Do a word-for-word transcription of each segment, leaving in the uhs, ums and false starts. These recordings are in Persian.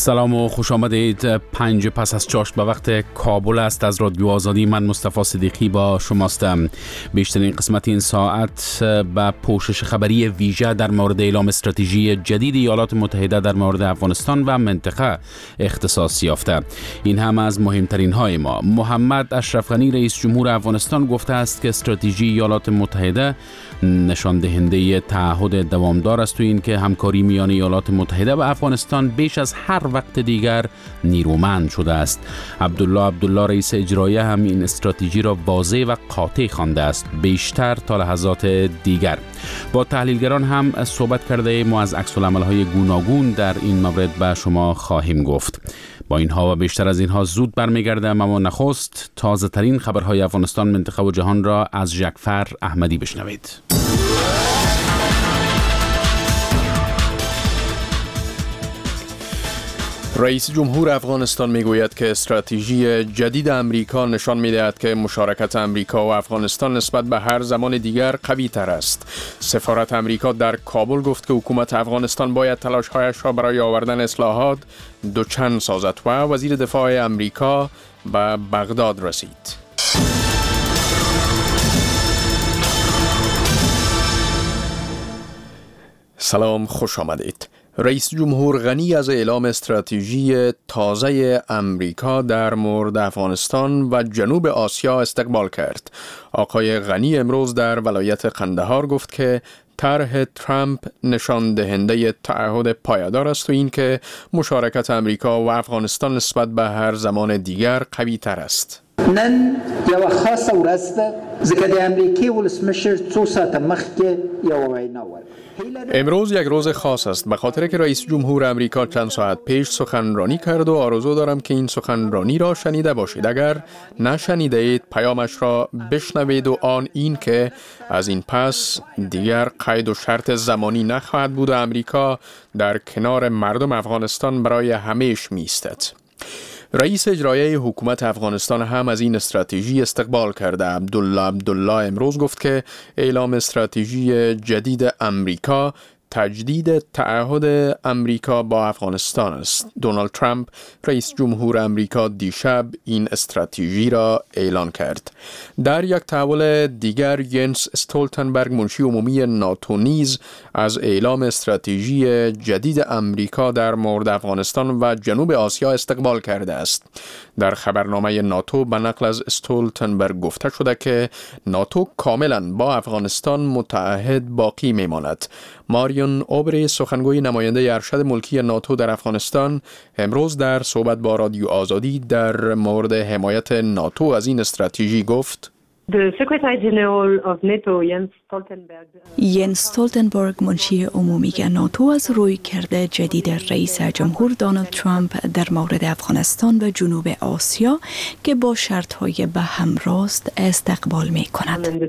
سلام و خوش آمدید. پنج پس از چاشت به وقت کابل است. از رادیو آزادی من مصطفی صدیقی با شماستم. بیشترین قسمت این ساعت با پوشش خبری ویژه در مورد اعلام استراتژی جدید ایالات متحده در مورد افغانستان و منطقه اختصاص یافته. این هم از مهمترین های ما. محمد اشرف غنی رئیس جمهور افغانستان گفته است که استراتژی ایالات متحده نشان دهنده تعهد دوامدار است و این که همکاری میان ایالات متحده و افغانستان بیش از هر وقت دیگر نیرومند شده است. عبدالله عبدالله رئیس اجرایی هم این استراتژی را واضح و قاطع خوانده است. بیشتر تا لحظات دیگر با تحلیلگران هم صحبت کرده. ما از عکس العمل‌های گوناگون در این مورد به شما خواهیم گفت. با اینها و بیشتر از اینها زود برمیگردم، اما نخست تازه ترین خبرهای افغانستان، منطقه و جهان را از جعفر احمدی بشنوید. رئیس جمهور افغانستان میگوید که استراتژی جدید امریکا نشان می‌دهد که مشارکت امریکا و افغانستان نسبت به هر زمان دیگر قوی تر است. سفارت امریکا در کابل گفت که حکومت افغانستان باید تلاش‌هایش را برای آوردن اصلاحات دوچند سازد و وزیر دفاع امریکا به بغداد رسید. سلام، خوش آمدید. رئیس جمهور غنی از اعلام استراتژی تازه امریکا در مورد افغانستان و جنوب آسیا استقبال کرد. آقای غنی امروز در ولایت قندهار گفت که طرح ترامپ نشان دهنده تعهد پایدار است و این که مشارکت امریکا و افغانستان نسبت به هر زمان دیگر قوی تر است. نن یو خاصه ورځ ده ځکه د امریکای ولسمشر څو ساعته مخکې یو وینا وکړه. امروز یک روز خاص است به خاطر که رئیس جمهور امریکا چند ساعت پیش سخنرانی کرد و آرزو دارم که این سخنرانی را شنیده باشید. اگر نشنیده اید پیامش را بشنوید و آن این که از این پس دیگر قید و شرط زمانی نخواهد بود و امریکا در کنار مردم افغانستان برای همیشه می‌ایستد. رئیس اجرایی حکومت افغانستان هم از این استراتژی استقبال کرده. عبدالله عبدالله امروز گفت که اعلام استراتژی جدید امریکا تجدید تعهد امریکا با افغانستان است. دونالد ترامپ رئیس جمهور امریکا دیشب این استراتژی را اعلان کرد. در یک تحول دیگر ینس استولتنبرگ منشی عمومی ناتو نیز از اعلام استراتژی جدید امریکا در مورد افغانستان و جنوب آسیا استقبال کرده است. در خبرنامه ناتو به نقل از استولتنبرگ گفته شده که ناتو کاملا با افغانستان متعهد باقی میماند. ماریون اوبری سخنگوی نماینده ارشد ملکی ناتو در افغانستان امروز در صحبت با رادیو آزادی در مورد حمایت ناتو از این استراتژی گفت: ینس استولتنبرگ منشی عمومی ناتو از روی کرده جدید رئیس جمهور دونالد ترامپ در مورد افغانستان و جنوب آسیا که با شرط‌های به هم راست استقبال می‌کند.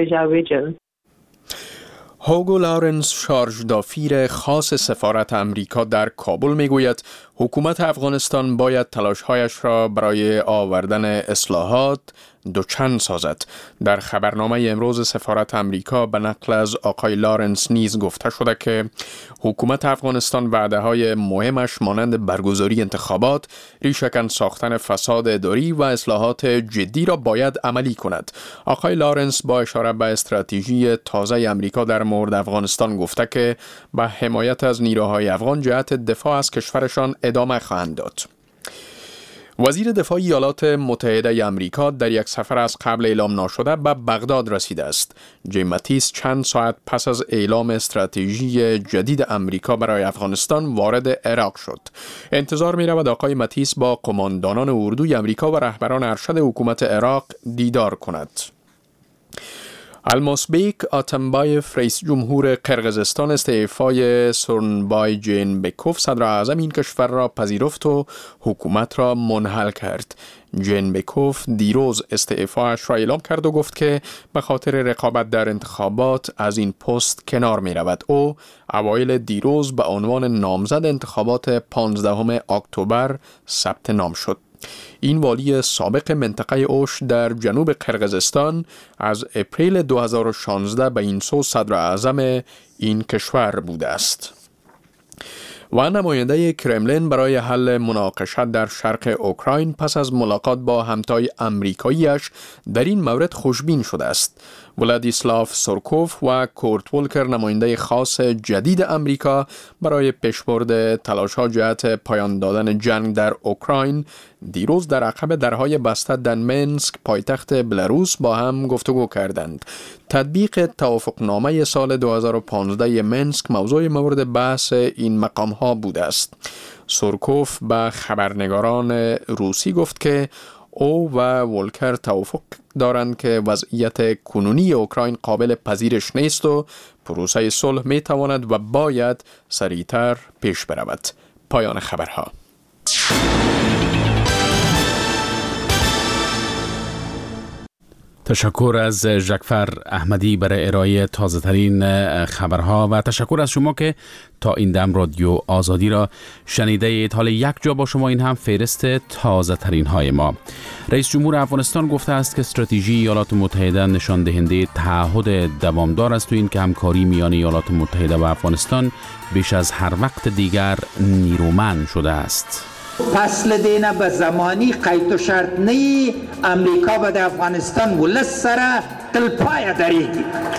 هوگو لارنس شارژ دافیر خاص سفارت امریکا در کابل میگوید حکومت افغانستان باید تلاش‌هایش را برای آوردن اصلاحات دوچند سازد. در خبرنامه امروز سفارت امریکا به نقل از آقای لارنس نیز گفته شده که حکومت افغانستان وعده‌های مهمش مانند برگزاری انتخابات، ریشه‌کن ساختن فساد اداری و اصلاحات جدی را باید عملی کند. آقای لارنس با اشاره به استراتژی تازه امریکا در مورد افغانستان گفته که به حمایت از نیروهای افغان جهت دفاع از کشورشان ادامه خواهند داد. وزیر دفاع ایالات متحده آمریکا در یک سفر از قبل اعلام ناشده به بغداد رسیده است. جیم ماتیس چند ساعت پس از اعلام استراتژی جدید امریکا برای افغانستان وارد عراق شد. انتظار می رود آقای ماتیس با قماندانان اردوی آمریکا و رهبران ارشد حکومت عراق دیدار کند. الماسبیک آتمبایف رئیس جمهور قرقیزستان استعفای سورنبای جینبکوف صدر اعظم این کشور را پذیرفت و حکومت را منحل کرد. جینبکوف دیروز استعفایش را اعلام کرد و گفت که به خاطر رقابت در انتخابات از این پست کنار می رود. او اوایل دیروز به عنوان نامزد انتخابات پانزدهم اکتبر ثبت نام شد. این والی سابق منطقه اوش در جنوب قرقیزستان از اپریل دو هزار و شانزده به این سو صدر اعظم این کشور بوده است. و نماینده کرملین برای حل مناقشات در شرق اوکراین پس از ملاقات با همتای امریکاییش در این مورد خوشبین شده است. ولادیسلاف سورکوف و کورت ولکر نماینده خاص جدید امریکا برای پیشبرد تلاش‌ها جهت پایان دادن جنگ در اوکراین دیروز در عقب درهای بسته در منسک پایتخت بلاروس با هم گفتگو کردند. تطبیق توافقنامه سال دو هزار و پانزده منسک موضوع مورد بحث این مقام‌ها بوده است. سورکوف به خبرنگاران روسی گفت که او و ولکر توافق دارند که وضعیت کنونی اوکراین قابل پذیرش نیست و پروسه صلح می تواند و باید سریعتر پیش برود. پایان خبرها. تشکر از ژکفر احمدی برای ارائه تازه ترین خبرها و تشکر از شما که تا این دم رادیو آزادی را شنیده اید. حال یک جا با شما این هم فهرست تازه ترین های ما. رئیس جمهور افغانستان گفته است که استراتژی ایالات متحده نشان دهنده تعهد دوامدار است و این که همکاری میان ایالات متحده و افغانستان بیش از هر وقت دیگر نیرومند شده است. فصل دینه به زمانی قید و شرط نی امریکا به افغانستان ولس سره تلپای دریگی.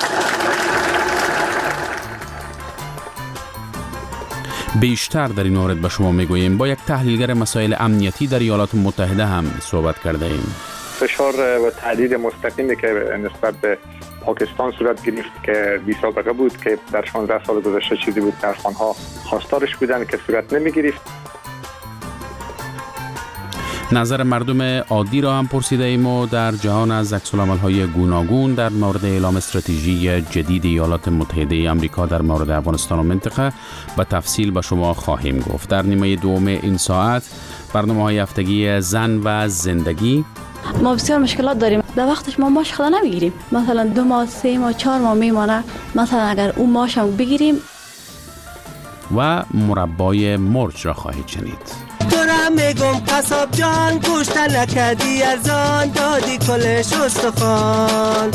بیشتر در این مورد به شما میگوییم. با یک تحلیلگر مسائل امنیتی در ایالات متحده هم صحبت کرده ایم. فشار و تهدید مستقیمی که نسبت به پاکستان صورت گرفت که بیست سابقه بود که در شانزده سال گذشته چیزی بود که افغان‌ها خواستارش بودن که صورت نمیگرفت. نظر مردم عادی را هم پرسیده ایم و در جهان از عکس‌العمل‌های گوناگون در مورد اعلام استراتژی جدید ایالات متحده آمریکا در مورد افغانستان و منطقه به تفصیل به شما خواهیم گفت. در نیمه دوم این ساعت برنامه‌های هفتگی زن و زندگی. ما بسیار مشکلات داریم. در وقتش ما ماش خدا نمیگیریم. مثلا دو ماه، سه ماه، چهار ماه میمانه. مثلا اگر اون ماش هم بگیریم. و مربای مرچ را خواهید شنید. تو را میگم قصاب جان گوشت نکدی ارزان دادی کلش استخوان.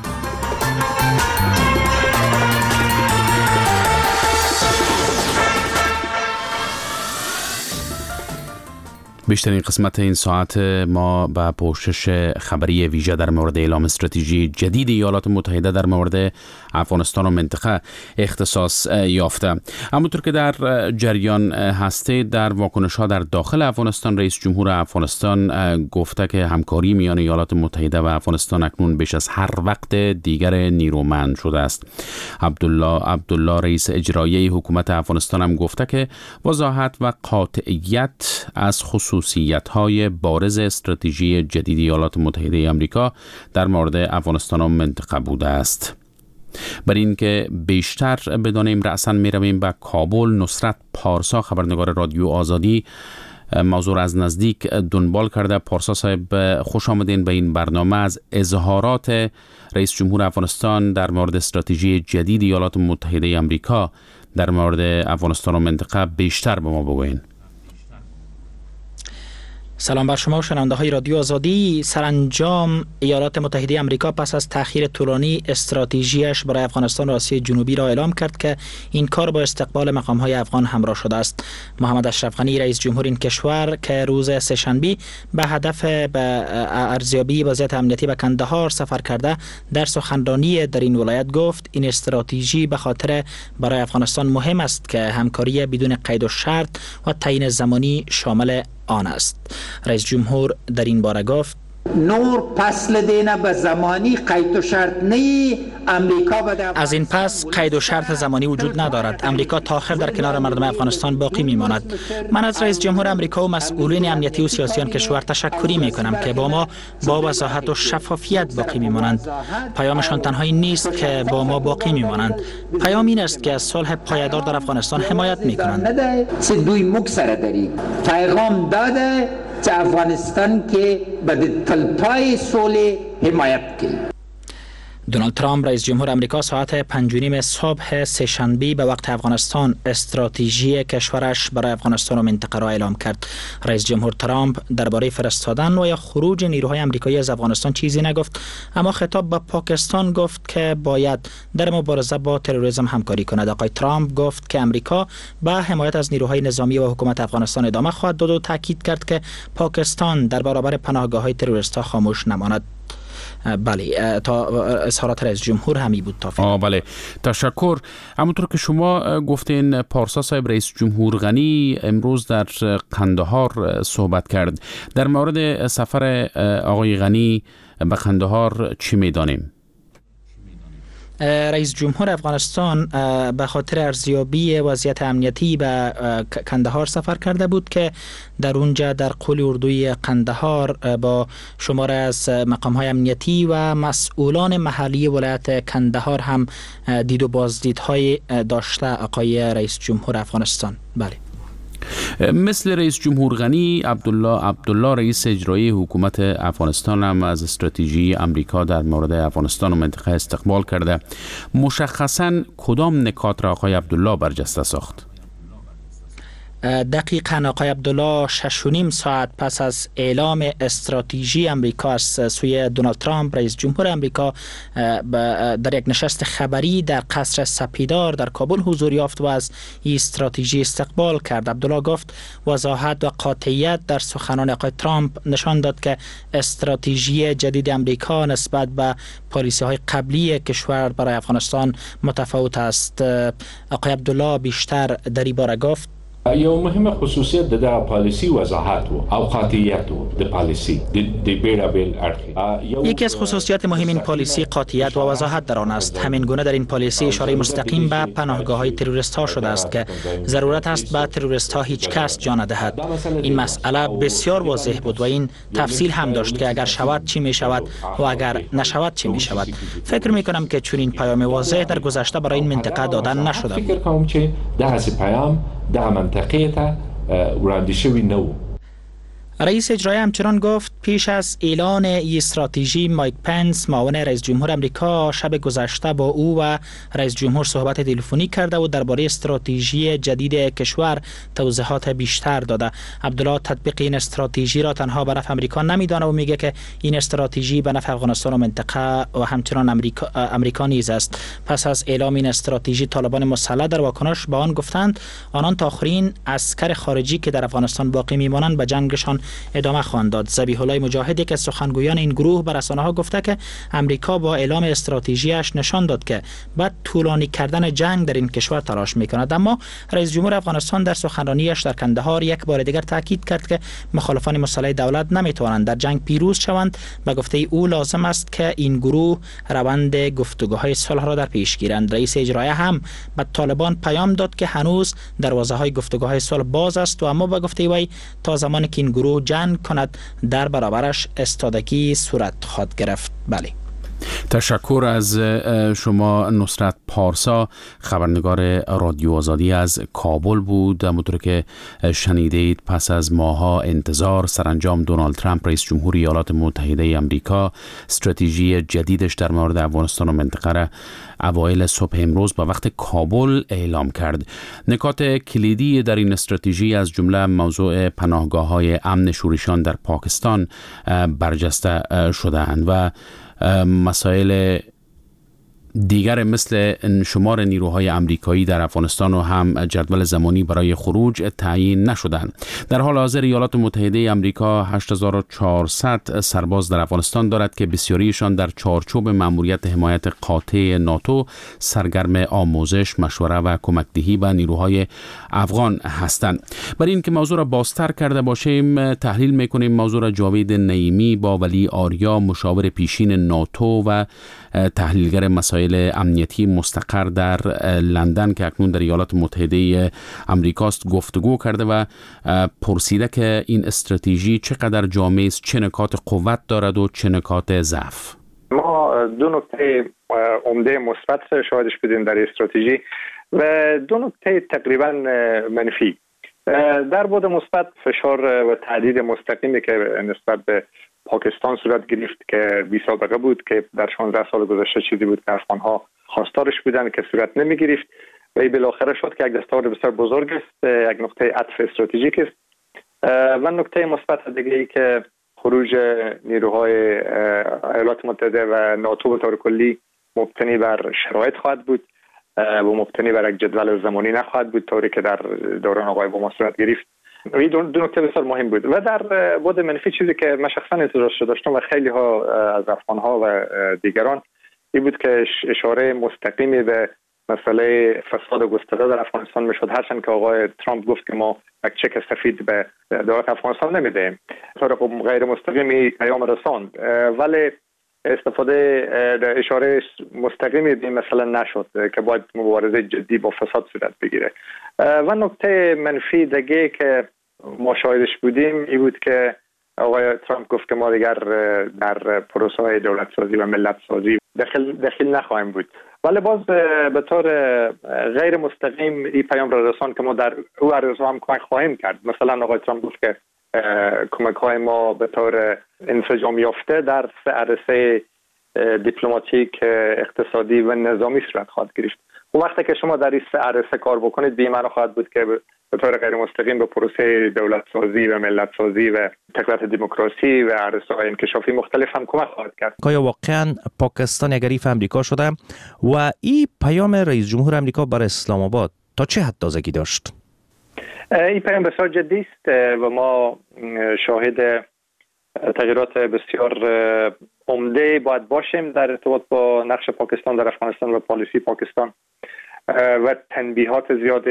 بیشترین قسمت این ساعت ما به پوشش خبری ویژه در مورد اعلام استراتژی جدید ایالات متحده در مورد افغانستان و منطقه اختصاص یافته. همونطور که در جریان هستید، در واکنش‌ها در داخل افغانستان رئیس جمهور افغانستان گفته که همکاری میان ایالات متحده و افغانستان اکنون بیش از هر وقت دیگر نیرومند شده است. عبدالله عبدالله رئیس اجرایی حکومت افغانستان هم گفته که وضاحت و قاطعیت از خصوصیت‌های بارز استراتژی جدید ایالات متحده آمریکا در مورد افغانستان و منطقه بوده است. بر این که بیشتر بدانیم رأساً می‌رویم به کابل. نصرت پارسا خبرنگار رادیو آزادی موضوع از نزدیک دنبال کرده. پارسا صاحب خوش آمدین به این برنامه. از اظهارات رئیس جمهور افغانستان در مورد استراتژی جدید ایالات متحده آمریکا در مورد افغانستان و منطقه بیشتر به ما بگوین. سلام بر شما شنونده های رادیو آزادی. سرانجام ایالات متحده آمریکا پس از تأخیر طولانی استراتژیش برای افغانستان و آسیای جنوبی را اعلام کرد که این کار با استقبال مقام های افغان همراه شده است. محمد اشرف غنی رئیس جمهور این کشور که روز سه‌شنبه به هدف به ارزیابی وضعیت امنیتی به کندهار سفر کرده، در سخنرانی در این ولایت گفت این استراتژی به خاطر برای افغانستان مهم است که همکاری بدون قید و شرط و تعیین زمانی شامل آن است. رئیس جمهور در این باره گفت نور فصل دینه به زمانی قید و شرط نی امریکا بده. از این پس قید و شرط زمانی وجود ندارد. امریکا تا آخر در کنار مردم افغانستان باقی میماند. من از رئیس جمهور امریکا و مسئولین امنیتی و سیاسیان کشور تشکری میکنم که با ما با وضاحت و شفافیت باقی میمانند. پیامشان تنها این نیست که با ما باقی میمانند. پیام این است که از صلح پایدار در افغانستان حمایت میکنند. سه دوی مکسره داری پیغام داده که افغانستان که به تلپای صلح حمایت کنه. دونالد ترامپ رئیس جمهور امریکا ساعت پنج و نیم صبح سه‌شنبه به وقت افغانستان استراتژی کشورش برای افغانستان و منطقه را اعلام کرد. رئیس جمهور ترامپ درباره فرستادن و یا خروج نیروهای امریکایی از افغانستان چیزی نگفت، اما خطاب به پاکستان گفت که باید در مبارزه با تروریسم همکاری کند. آقای ترامپ گفت که امریکا به حمایت از نیروهای نظامی و حکومت افغانستان ادامه خواهد داد و تاکید کرد که پاکستان در برابر پناهگاه‌های تروریست‌ها خاموش نماند. بله، تا اظهارات رئیس جمهور همی بود تا فعلا. بله، تشکر. همونطور که شما گفتین، پارسا صاحب، رئیس جمهور غنی امروز در قندهار صحبت کرد. در مورد سفر آقای غنی به قندهار چی می‌دانیم؟ رئیس جمهور افغانستان به خاطر ارزیابی وضعیت امنیتی به قندهار سفر کرده بود که در اونجا در قول اردوی قندهار با شماره از مقام‌های امنیتی و مسئولان محلی ولایت قندهار هم دید و بازدیدهای داشته آقای رئیس جمهور افغانستان. بله، مثل رئیس جمهور غنی، عبدالله عبدالله رئیس اجرایی حکومت افغانستان هم از استراتژی امریکا در مورد افغانستان و منطقه استقبال کرده. مشخصاً کدام نکات را آقای عبدالله برجسته ساخت؟ دقیقاً آقای عبدالله شش و نیم ساعت پس از اعلام استراتژی امریکا از سوی دونالد ترامپ رئیس جمهور امریکا در یک نشست خبری در قصر سپیدار در کابل حضور یافت و از این استراتژی استقبال کرد. عبدالله گفت وضاحت و قاطعیت در سخنان آقای ترامپ نشان داد که استراتژی جدید امریکا نسبت به پالیسی های قبلی کشور برای افغانستان متفاوت است. آقای عبدالله بیشتر در این باره گفت یو مهمه خصوصیت د پالیسی وضاحت و او قاطعیت د پالیسی د بیرابل ارخی. یکی از خصوصیات مهم این پالیسی قاطعیت و وضاحت در آن است. همین گونه در این پالیسی اشاره مستقیم به پناهگاه‌های تروریست ها شده است که ضرورت است به تروریست ها هیچ کس جا ندهد. این مسئله بسیار واضح بود و این تفصیل هم داشت که اگر شود چی می شود و اگر نشود چی می شود. فکر می کنم که چون این پیام واضح در گذشته برای این منطقه دادن نشده بود. فکر کنم که دهسی پیام در منطقه تا وړاندې شوی نه. رئیس اجرایی همچنان گفت پیش از اعلان این استراتژی مایک پنس معاون رئیس جمهور امریکا شب گذشته با او و رئیس جمهور صحبت تلفنی کرده و درباره استراتژی جدید کشور توضیحات بیشتر داده. عبدالله تطبیق این استراتژی را تنها به نفع امریکا نمیدانه و میگه که این استراتژی به نفع افغانستان و منطقه و همچنان امریکا امریکا نیز است. پس از اعلام این استراتژی طالبان مسلح در واکنش به آن گفتند آنان تا آخرین عسکر خارجی که در افغانستان باقی میمانند به جنگشان ادامه خواهند داد. ذبیح الله مجاهدی که سخنگویان این گروه به رسانه‌ها گفته که امریکا با اعلام استراتژیش نشان داد که بعد طولانی کردن جنگ در این کشور تلاش می‌کند. اما رئیس جمهور افغانستان در سخنرانیش در قندهار یک بار دیگر تاکید کرد که مخالفان مسلح دولت نمی‌توانند در جنگ پیروز شوند. به گفته او لازم است که این گروه روند گفتگوهای صلح را در پیش گیرند. رئیس اجرایی هم به طالبان پیام داد که هنوز دروازه‌های گفتگوهای صلح باز است و اما به گفته وی تا زمانی که این گروه جنگ کند در برابرش استادگی صورت خواهد گرفت. بله، تشکر از شما نصرت پارسا، خبرنگار رادیو آزادی از کابل بود. همونطور که شنیدید پس از ماها انتظار، سرانجام دونالد ترامپ رئیس جمهور ایالات متحده آمریکا استراتژی جدیدش در مورد افغانستان و منطقه را اوایل صبح امروز با وقت کابل اعلام کرد. نکات کلیدی در این استراتژی از جمله موضوع پناهگاه‌های امن شورشیان در پاکستان برجسته شده‌اند و مسائل دیگر مثل شمار نیروهای امریکایی در افغانستان و هم جدول زمانی برای خروج تعیین نشدند. در حال حاضر ایالات متحده آمریکا هشت هزار و چهارصد سرباز در افغانستان دارد که بسیاریشان در چارچوب مأموریت حمایت قاطع ناتو سرگرم آموزش، مشوره و کمکدهی به نیروهای افغان هستند. برای اینکه موضوع را بازتر کرده باشیم، تحلیل میکنیم موضوع را جاوید نعیمی با ولی آریا، مشاور پیشین ناتو و تحلیلگر مسائل امنیتی مستقر در لندن که اکنون در ایالات متحده آمریکاست گفتگو کرده و پرسیده که این استراتژی چقدر جامع است، چه نکات قوت دارد و چه نکات ضعف. ما دو نکته عمده مثبت شاهدش بودیم در استراتژی و دو نکته تقریبا منفی. در بود مثبت فشار و تهدید مستقیمی که نسبت به پاکستان صورت گرفت که بی سابقه بود که در شانزده سال گذشته چیزی بود که افغان‌ها خواستارش بودن که صورت نمی گرفت و این بالاخره شد که یک دستاورد بسیار بزرگ است، یک نقطه عطف استراتژیک است. و نکته مثبت دیگه ای که خروج نیروهای ایالات متحده و ناتو به طور کلی مبتنی بر شرایط خواهد بود و مبتنی بر یک جدول زمانی نخواهد بود، طوری که در دوران آقای اوباما صورت گرفت. این دو, دو نکته بسیار مهم بود. و در بعد منفی چیزی که من شخصا انتظارش داشتم و خیلی ها از افغان‌ها و دیگران این بود که اشاره مستقیمی به مسئله فساد گسترده در افغانستان میشد، هرچند که آقای ترامپ گفت که ما یک چک سفید به دولت افغانستان نمیدهیم، طور غیر مستقیمی پیام رساند، ولی استفاده اشاره مستقیمی به مثلا نشد که باید مبارزه جدی با فساد صورت بگیره. و نکته منفی دیگه که ما شاهدش بودیم این بود که آقای ترامپ گفت که ما دیگر در پروسه های دولت سازی و ملت سازی دخل دخیل نخواهیم بود، ولی باز به طور غیر مستقیم این پیام را رساند که ما در او عرضه هم کمک خواهیم کرد. مثلا آقای ترامپ گفت که کمک های ما به طور انسجام یافته در سه عرصه دیپلماتیک، اقتصادی و نظامی صورت خواهد گرفت. و وقتی که شما در این سه عرصه کار بکنید، به معنی خواهد بود که به طور غیر مستقیم به پروسه دولت سازی و ملت سازی و تقویت دموکراسی و عرصه‌های انکشافی مختلف هم کمک خواهد کرد. آیا واقعا پاکستان یک حریف امریکا شده و این پیام رئیس جمهور امریکا بر اسلام آباد تا چه حد تازگی داشت؟ این پیام بسیار جدی است و ما شاهد تغییرات بسیار عمده باید باشیم در ارتباط با نقش پاکستان در افغانستان و پالیسی پاکستان و تنبیهات زیاد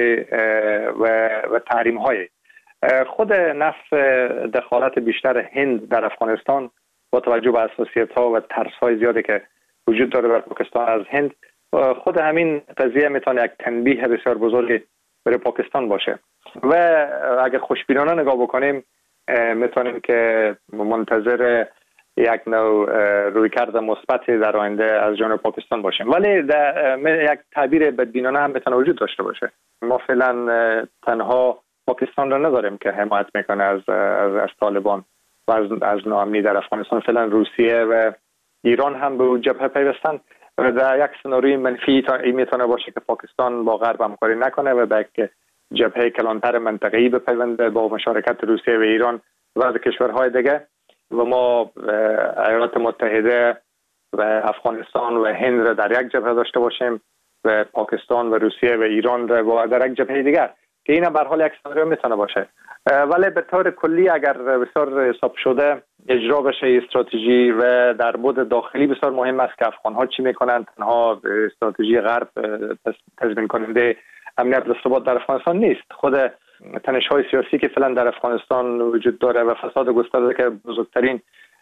و و تحریم های خود نفس دخالت بیشتر هند در افغانستان با توجه به حساسیت ها و ترس های زیادی که وجود داره در پاکستان از هند، خود همین قضیه میتونه یک تنبیه بسیار بزرگی برای پاکستان باشه. و اگر خوشبینانه نگاه بکنیم میتونیم که منتظر یک نوع رویکرد مثبتی در آینده از جانب پاکستان باشیم، ولی در یک تعبیر بدبینانه هم میتونه وجود داشته باشه. ما فعلا تنها پاکستان را نداریم که حمایت میکنه از از, از طالبان و از, از ناامنی در افغانستان. فعلا روسیه و ایران هم به جبهه پیوستن و در یک سناریوی منفی این میتونه باشه که پاکستان با غرب همکاری نکنه و به یک جبهه کلانتر منطقه‌ای بپیونده با مشارکت روسیه و ایران و از کشورهای دیگه و ما ایالات متحده و افغانستان و هند را در یک جبهه داشته باشیم و پاکستان و روسیه و ایران را در یک جبهه دیگر، که این به هر حال یک سناریو میتونه باشه. ولی به طور کلی اگر بسیار حساب شده اجرا بشه استراتژی و در بود داخلی بسیار مهم است که افغان‌ها چی میکنن. تنها استراتژی غرب تضمین کننده امنیت و ثبات در افغانستان نیست، خود تنش‌های سیاسی که فعلا در افغانستان وجود داره و فساد گسترده که بزرگترین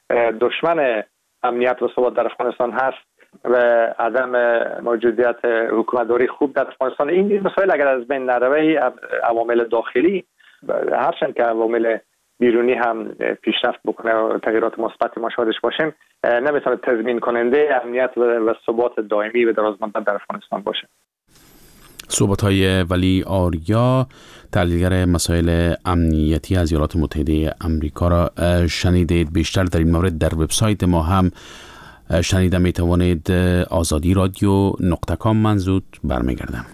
دشمن امنیت و ثبات در افغانستان هست و عدم موجودیت حکومتداری خوب در افغانستان، این مسائل اگر از بین نروه عوامل داخلی هرچند که عوامل بیرونی هم پیشرفت بکنه و تغییرات مثبتی ما شاهدش باشیم، نمیتونه تضمین کننده امنیت و ثبات دائمی و درازمدت در افغانستان باشه. صحبت‌های ولی آریا، تحلیلگر مسائل امنیتی از ایالات متحده آمریکا را شنیدید. بیشتر در این مورد در وبسایت ما هم شنیده می توانید. آزادی رادیو نقطه کام من زود برمیگردم.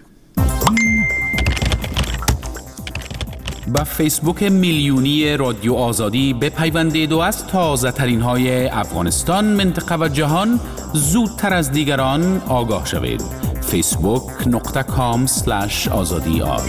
با فیسبوک میلیونی رادیو آزادی بپیوندید و از تازه ترین های افغانستان، منطقه و جهان زودتر از دیگران آگاه شوید. فیسبوک نقطه کام سلش آزادی آر.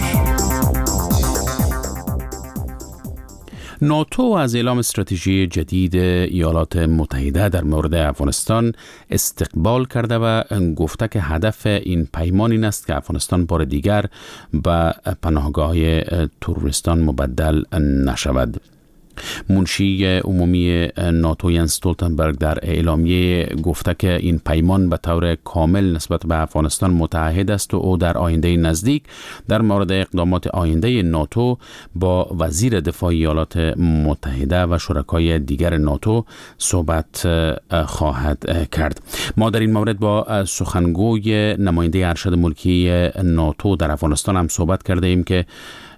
ناتو از اعلام استراتژی جدید ایالات متحده در مورد افغانستان استقبال کرده و گفته که هدف این پیمان این است که افغانستان بار دیگر به پناهگاه تروریستان مبدل نشود. منشی عمومی ناتو ینس استولتنبرگ در اعلامیه گفته که این پیمان به طور کامل نسبت به افغانستان متعهد است و او در آینده نزدیک در مورد اقدامات آینده ناتو با وزیر دفاع ایالات متحده و شرکای دیگر ناتو صحبت خواهد کرد. ما در این مورد با سخنگوی نماینده ارشد ملکی ناتو در افغانستان هم صحبت کرده ایم که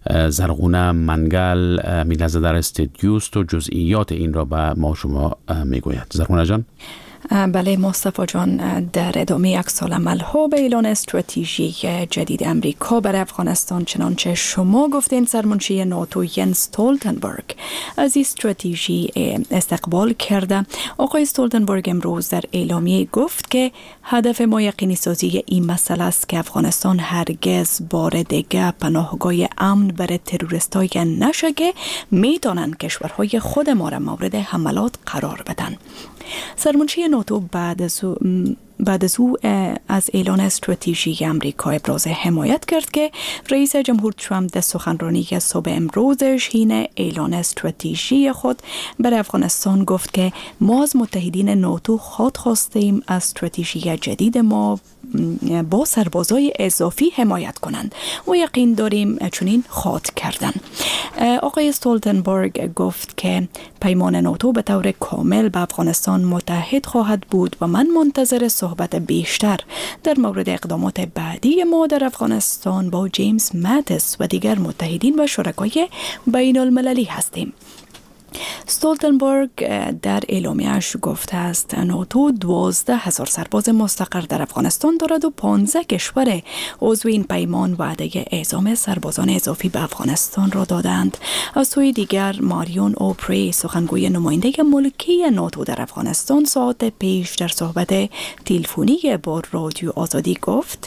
زرغونه منگل میلزه در استودیوست و جزئیات این را به ما شما میگوید. زرغونه جان. بله مصطفی جان، در ادامه یک سال عمل ها به اعلان استراتژی جدید امریکا برای افغانستان، چنانچه شما گفتین سرمنشی ناتو ینس استولتنبرگ از این استراتژی استقبال کرده. آقای استولتنبرگ امروز در اعلامیه گفت که هدف ما یقینی سازی این مسئله است که افغانستان هرگز بار دیگه پناهگاه امن برای تروریستای نشه که میتونن کشورهای خود ما را مورد حملات قرار بدن. سرمنشی ناتو بعد از او بعد از او از اعلان استراتژی امریکا ابراز حمایت کرد که رئیس جمهور ترامپ در سخنرانی صبح امروزش حین اعلان استراتژی خود برای افغانستان گفت که ما از متحدین ناتو خواهد خواستیم از استراتژی جدید ما با سربازای اضافی حمایت کنند و یقین داریم چنین خواهد کردن. آقای استولتنبرگ گفت که پیمان ناتو به طور کامل به افغانستان متحد خواهد بود و من منتظر صحبت بیشتر در مورد اقدامات بعدی ما در افغانستان با جیمز ماتیس و دیگر متحدین و شرکای بین المللی هستیم. استولتنبرگ در اعلامیه‌اش گفته است ناتو دوازده هزار سرباز مستقر در افغانستان دارد و پانزده کشور عضو این پیمان وعده اعزام سربازان اضافی به افغانستان را دادند. از سوی دیگر ماریون اوپری سخنگوی نماینده ملکی ناتو در افغانستان ساعت پیش در صحبت تلفنی با رادیو آزادی گفت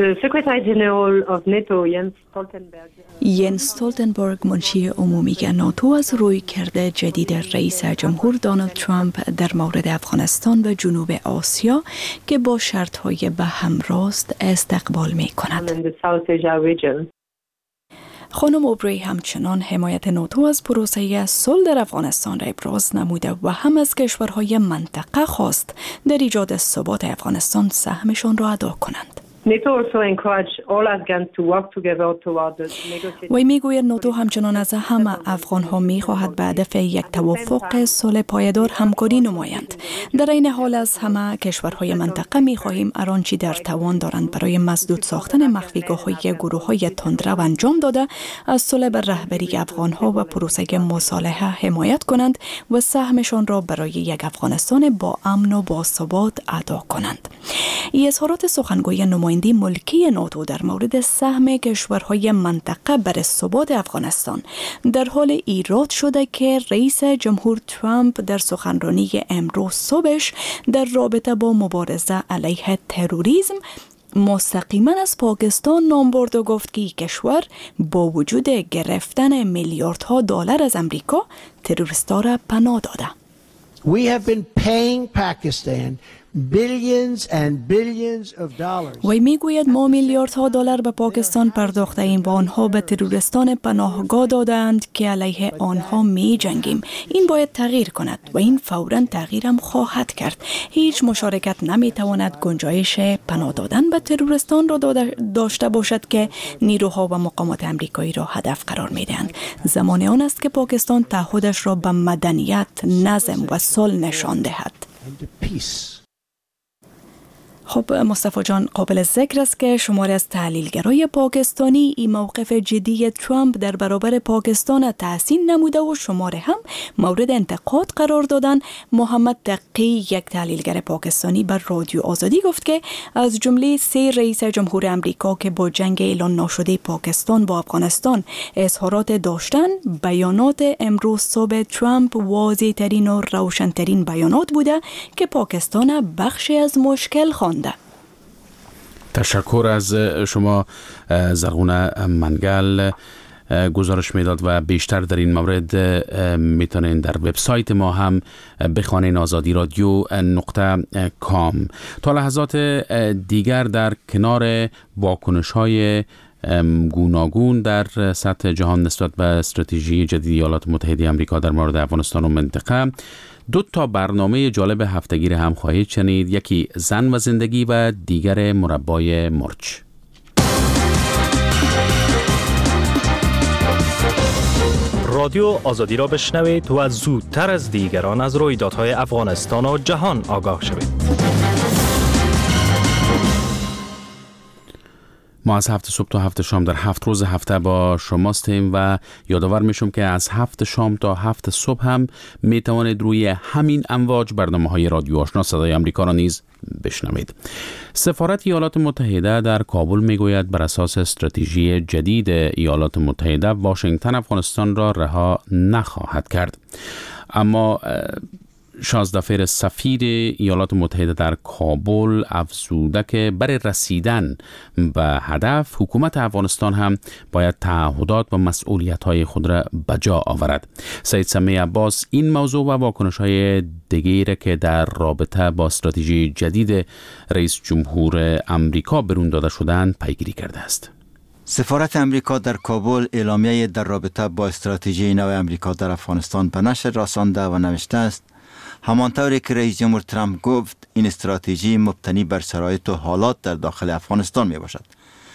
ینس استولتنبرگ منشی عمومی ناتو از روی کرده جدید رئیس جمهور دونالد ترامپ در مورد افغانستان و جنوب آسیا که با شرط‌های به هم راست استقبال می کند. خانم اوبری همچنان حمایت ناتو از پروسه صلح در افغانستان را ابراز نموده و هم از کشورهای منطقه خواست در ایجاد ثبات افغانستان سهمشان را ادا کنند. وی میگوید ناتو همچنان از همه افغان ها می خواهد به هدف یک توافق صلح پایدار همکاری نمایند. در این حال از همه کشورهای منطقه می خواهیم آنچه در توان دارند برای مسدود ساختن مخفیگاه های گروه های تندرو انجام داده از صلح بر رهبری افغان ها و پروسه مصالحه حمایت کنند و سهمشان را برای یک افغانستان با امن و با ثبات ادا کنند. این اظهارات سخنگوی نماینده ملکی ناتو در مورد سهم کشورهای منطقه بر ثبات افغانستان در حال ایراد شده که رئیس جمهور ترامپ در سخنرانی امروز صبحش در رابطه با مبارزه علیه تروریسم مستقیما از پاکستان نام برد و گفت که این کشور با وجود گرفتن میلیاردها دلار از امریکا تروریستا را پناه داده. We have been paying Pakistan billions and billions of dollars. وی میگوید ما میلیاردها دلار به پاکستان پرداخته ایم و آنها به تروریستان پناهگاه دادند که علیه آنها می جنگیم. این باید تغییر کند و این فوراً تغییر هم خواهد کرد. هیچ مشارکت نمی تواند گنجایش پناه دادن به تروریستان را داشته باشد که نیروها و مقامات امریکایی را هدف قرار می دهند. زمان آن است که پاکستان تعهدش را به مدنیت، نظم و صلح نشان دهد. خب مصطفی جان، قابل ذکر است که شماری از تحلیلگرای پاکستانی این موقف جدی ترامپ در برابر پاکستان تحسین نموده و شماره هم مورد انتقاد قرار دادن. محمد دقی یک تحلیلگر پاکستانی بر رادیو آزادی گفت که از جمله سه رئیس جمهور امریکا که با جنگ اعلان نشده پاکستان با افغانستان اظهارات داشتن، بیانات امروز صبح ترامپ واضح ترین و روشن ترین بیانات بوده که پاکستان بخشی از مشکل خوانده. تشکر از شما زرغونه منگل. گزارش میداد و بیشتر در این مورد میتونین در وبسایت ما هم بخوانین، آزادی رادیو نقطه کام. تا لحظات دیگر در کنار واکنش های گوناگون در سطح جهان نسبت به استراتژی جدید ایالات متحده آمریکا در مورد افغانستان و منطقه، دو تا برنامه جالب هفتگی هم خواهید شنید. یکی زن و زندگی و دیگر مربای مرچ. رادیو آزادی را بشنوید و زودتر از دیگران از رویدادهای افغانستان و جهان آگاه شوید. ما از هفت صبح تا هفت شام در هفت روز هفته با شماستیم و یادآور میشم که از هفت شام تا هفت صبح هم میتوانید روی همین امواج برنامه های رادیو آشنا صدای آمریکا را نیز بشنوید. سفارت ایالات متحده در کابل میگوید بر اساس استراتژی جدید ایالات متحده واشنگتن افغانستان را رها نخواهد کرد. اما شازده فیر سفیر ایالات متحده در کابل افزوده که برای رسیدن به هدف حکومت افغانستان هم باید تعهدات و مسئولیت‌های خود را بجا آورد. سید سمیع عباس این موضوع و واکنش‌های دیگری را که در رابطه با استراتژی جدید رئیس جمهور امریکا برون داده شدند پیگیری کرده است. سفارت امریکا در کابل اعلامیه در رابطه با استراتژی نو امریکا در افغانستان به نشر رسانده و نوشته است: همانطوری که رئیس جمهور ترامپ گفت، این استراتژی مبتنی بر شرایط و حالات در داخل افغانستان می باشد.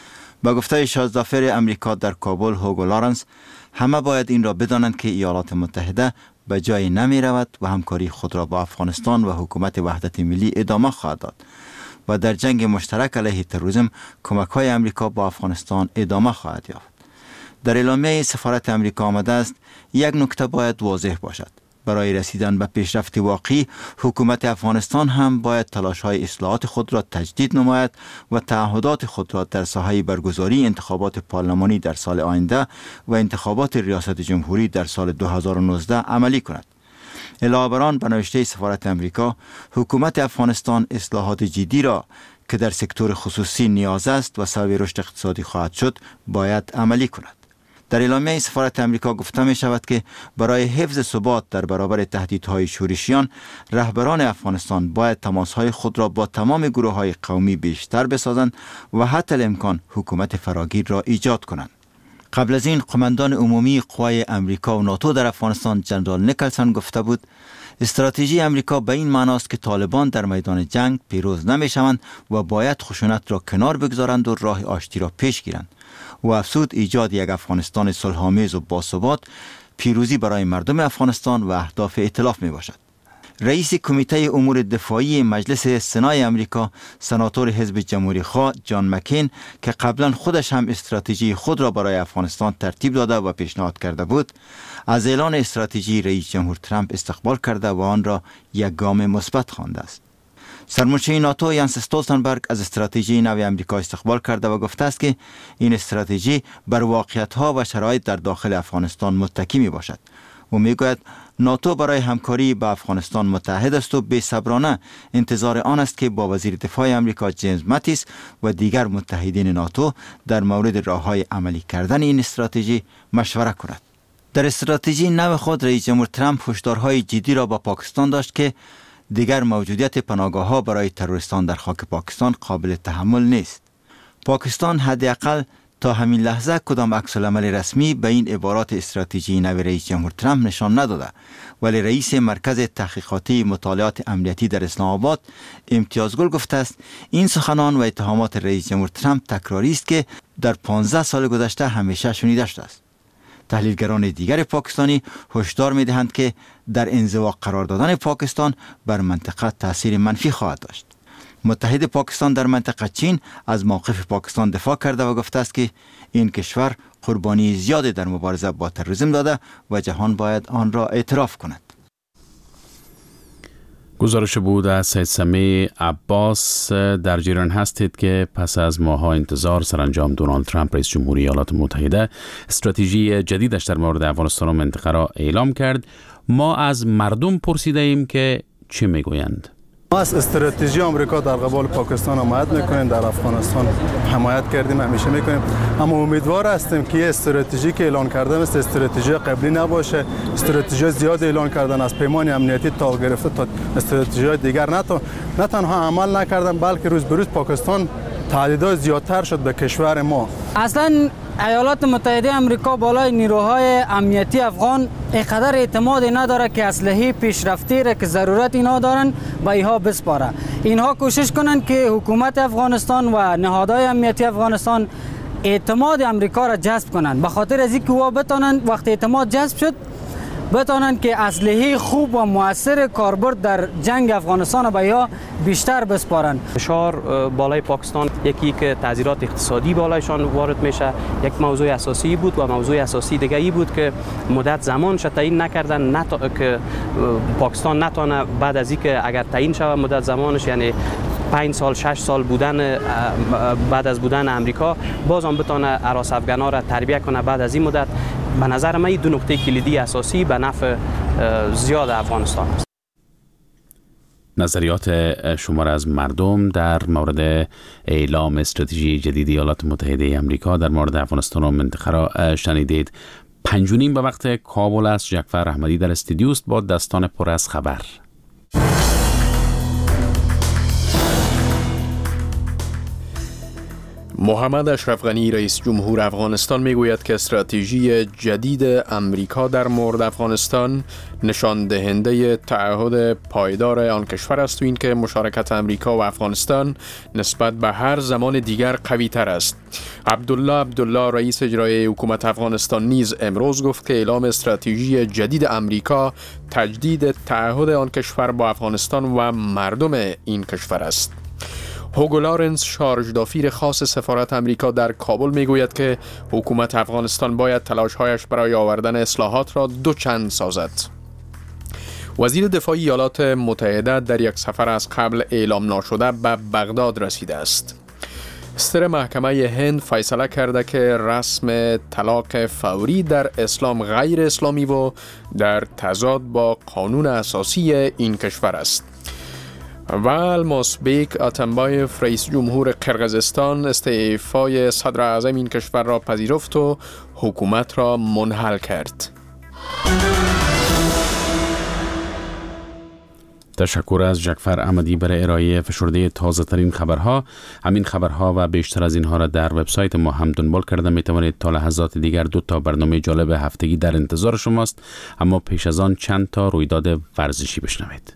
با گفته شازده فیر امریکا در کابل هوگو لارنس، همه باید این را بدانند که ایالات متحده به جای نمی رود و همکاری خود را با افغانستان و حکومت وحدت ملی ادامه خواهد داد و در جنگ مشترک علیه تروریسم کمک های امریکا با افغانستان ادامه خواهد یافت. در اعلامیه سفارت امریکا آمده است یک نکته باید واضح باشد: برای رسیدن به پیشرفت واقعی، حکومت افغانستان هم باید تلاش‌های اصلاحات خود را تجدید نماید و تعهدات خود را در ساحه برگزاری انتخابات پارلمانی در سال آینده و انتخابات ریاست جمهوری در سال دو هزار و نوزده عملی کند. علاوه بر آن، به نوشته سفارت امریکا، حکومت افغانستان اصلاحات جدی را که در سکتور خصوصی نیاز است و سبب رشد اقتصادی خواهد شد باید عملی کند. در اعلامیه سفارت امریکا گفته می شود که برای حفظ ثبات در برابر تهدیدهای شورشیان، رهبران افغانستان باید تماسهای خود را با تمام گروه‌های قومی بیشتر بسازند و حتی الامکان حکومت فراگیر را ایجاد کنند. قبل از این قماندان عمومی قوای امریکا و ناتو در افغانستان جنرال نیکلسون گفته بود استراتژی امریکا به این معناست که طالبان در میدان جنگ پیروز نمی شوند و باید خشونت را کنار بگذارند و راه آشتی را پیش گیرند و افزود ایجاد یک افغانستان صلح‌آمیز و باثبات پیروزی برای مردم افغانستان و اهداف ائتلاف می باشد. رئیس کمیته امور دفاعی مجلس سنای امریکا، سناتور حزب جمهوری خواه جان مکین که قبلا خودش هم استراتژی خود را برای افغانستان ترتیب داده و پیشنهاد کرده بود، از اعلان استراتژی رئیس جمهور ترامپ استقبال کرده و آن را یک گام مثبت خوانده است. سرمنشی ناتو یانس استولتنبرگ از استراتژی نو امریکا استقبال کرده و گفته است که این استراتژی بر واقعیت‌ها و شرایط در داخل افغانستان متکی می باشد و می گوید ناتو برای همکاری با افغانستان متحد است و بی‌صبرانه انتظار آن است که با وزیر دفاع امریکا جیمز ماتیس و دیگر متحدین ناتو در مورد راه‌های عملی کردن این استراتژی مشوره کند. در استراتژی نو خود رئیس جمهور ترامپ هشدارهای جدی را با پاکستان داشت که دیگر موجودیت پناهگاه‌ها برای تروریستان در خاک پاکستان قابل تحمل نیست. پاکستان حداقل تا همین لحظه کدام عکس‌العمل رسمی به این عبارات استراتژی نو رئیس جمهور ترامپ نشان نداده، ولی رئیس مرکز تحقیقاتی مطالعات امنیتی در اسلام آباد امتیازگل گفته است این سخنان و اتهامات رئیس جمهور ترامپ تکراری است که در پانزده سال گذشته همیشه شنیده شده است. تحلیلگران دیگر پاکستانی هشدار می‌دهند که در انزوا قرار دادن پاکستان بر منطقه تأثیر منفی خواهد داشت. متحد پاکستان در منطقه چین از موقف پاکستان دفاع کرده و گفته است که این کشور قربانی زیادی در مبارزه با تروریسم داده و جهان باید آن را اعتراف کند. گزارش بود از سید سمیع عباس. در جریان هستید که پس از ماه‌ها انتظار سرانجام دونالد ترامپ رئیس جمهوری ایالات متحده استراتژی جدیدش در مورد افغانستان و منطقه را اعلام کرد. ما از مردم پرسیده ایم که چه میگویند. ما از استراتژی آمریکا در قبال پاکستان حمایت میکنیم، در افغانستان حمایت کردیم، همیشه میکنیم، اما امیدوار هستیم که استراتژی که اعلان کرده مثل استراتژی قبلی نباشه. استراتژی زیاد اعلان کردن، از پیمان امنیتی تا گرفته تا استراتژی دیگر، نه تا نه تنها عمل نکردن بلکه روز به روز پاکستان تهدیدات زیادتر شد به کشور ما. اصلا ایالات متحده آمریکا بالای نیروهای امنیتی افغان اینقدر اعتمادی نداره که اسلحه پیشرفتی را که ضرورت اینها دارن به اینها بسپاره. اینها کوشش کنن که حکومت افغانستان و نهادهای امنیتی افغانستان اعتماد امریکا را جذب کنن، به خاطر از اینکه وا بتونن وقتی اعتماد جذب شد بتانند که اسلحه خوب و موثر کاربرد در جنگ افغانستان به یا بیشتر بسپارند. فشار بالای پاکستان یکی که تعذیرات اقتصادی بالایشان وارد میشه یک موضوع اساسی بود و موضوع اساسی دیگه ای بود که مدت زمانش تعیین نکردن نتا... که پاکستان نتونه بعد از اینکه اگر تعیین شود مدت زمانش یعنی پنج سال شش سال بودن بعد از بودن امریکا باز هم بتونه اراس افغانا را تربیت کنه بعد از این مدت. به نظر من این دو نکته کلیدی اساسی به نفع زیاد افغانستان است. نظریات شما را از مردم در مورد اعلام استراتژی جدید ایالات متحده آمریکا در مورد افغانستان و منطقه را شنیدید. پنج و نیم به وقت کابل است. جعفر احمدی در استودیو است با دستان پر از خبر. محمد اشرف غنی رئیس جمهور افغانستان میگوید که استراتژی جدید امریکا در مورد افغانستان نشان دهنده تعهد پایدار آن کشور است و این که مشارکت امریکا و افغانستان نسبت به هر زمان دیگر قوی تر است. عبدالله عبدالله رئیس اجرایی حکومت افغانستان نیز امروز گفت که اعلام استراتژی جدید امریکا تجدید تعهد آن کشور با افغانستان و مردم این کشور است. هوگو لارنس شارژ دافیر خاص سفارت امریکا در کابل میگوید که حکومت افغانستان باید تلاش‌هایش برای آوردن اصلاحات را دوچند سازد. وزیر دفاع ایالات متحده در یک سفر از قبل اعلام ناشده به بغداد رسیده است. ستر محکمه هند فیصله کرده که رسم طلاق فوری در اسلام غیر اسلامی و در تضاد با قانون اساسی این کشور است. و المازبیک اتمبایف رئیس جمهور قرقیزستان استعفای صدر اعظم این کشور را پذیرفت و حکومت را منحل کرد. تشکر از جعفر احمدی برای ارائه فشرده تازه ترین خبرها. همین خبرها و بیشتر از اینها را در وبسایت ما هم دنبال کرده می توانید. تا لحظات دیگر دو تا برنامه جالب هفتگی در انتظار شماست، اما پیش از آن چند تا رویداد ورزشی بشنوید.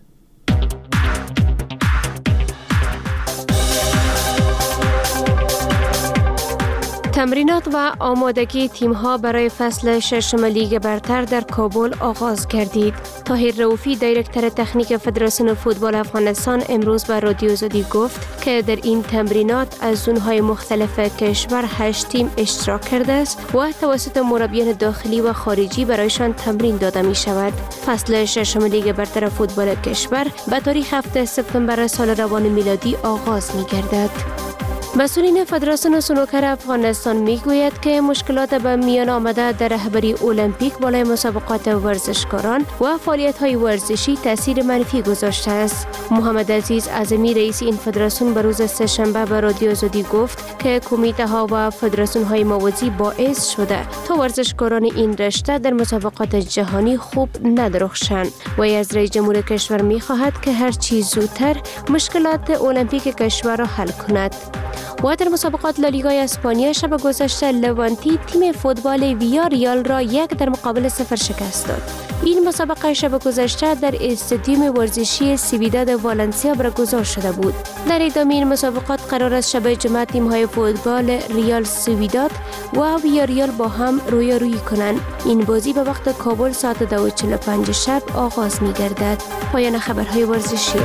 تمرینات و آمادگی تیم‌ها برای فصل ششم لیگ برتر در کابل آغاز گردید. طاهر رؤوفی دایرکتور تکنیک فدراسیون فوتبال افغانستان امروز به رادیو آزادی گفت که در این تمرینات از زون‌های مختلف کشور هشت تیم اشتراک کرده است و توسط مربیان داخلی و خارجی برایشان تمرین داده می شود. فصل ششم لیگ برتر فوتبال کشور به تاریخ هفتم سپتامبر سال روان میلادی آغاز می گردد. مسئولین فدراسیون سنوکر افغانستان میگوید که مشکلات به میان آمده در رهبری المپیک بالای مسابقات ورزشکاران و فعالیت‌های ورزشی تاثیر منفی گذاشته است. محمد عزیز اعظمی رئیس این فدراسیون به روز سه‌شنبه به رادیو آزادی گفت که کمیته ها و فدراسیون های موازی باعث شده تا ورزشکاران این رشته در مسابقات جهانی خوب ندرخشند و از رئیس جمهور کشور می‌خواهد که هر چی زودتر مشکلات المپیک کشور را حل کند. و در مسابقات لالیگای اسپانیا شب گذشته لوانتی تیم فوتبال ویاریال را یک در مقابل صفر شکست داد. این مسابقه شب گذشته در استادیوم ورزشی سیویداد والنسیا برگزار شده بود. در ادامه این مسابقات قرار است شب جمعه تیم‌های فوتبال ریال سیویداد و ویاریال با هم رویارویی کنند. این بازی به وقت کابل ساعت دو و چهل و پنج شب آغاز می‌گردد. پایان خبرهای ورزشی.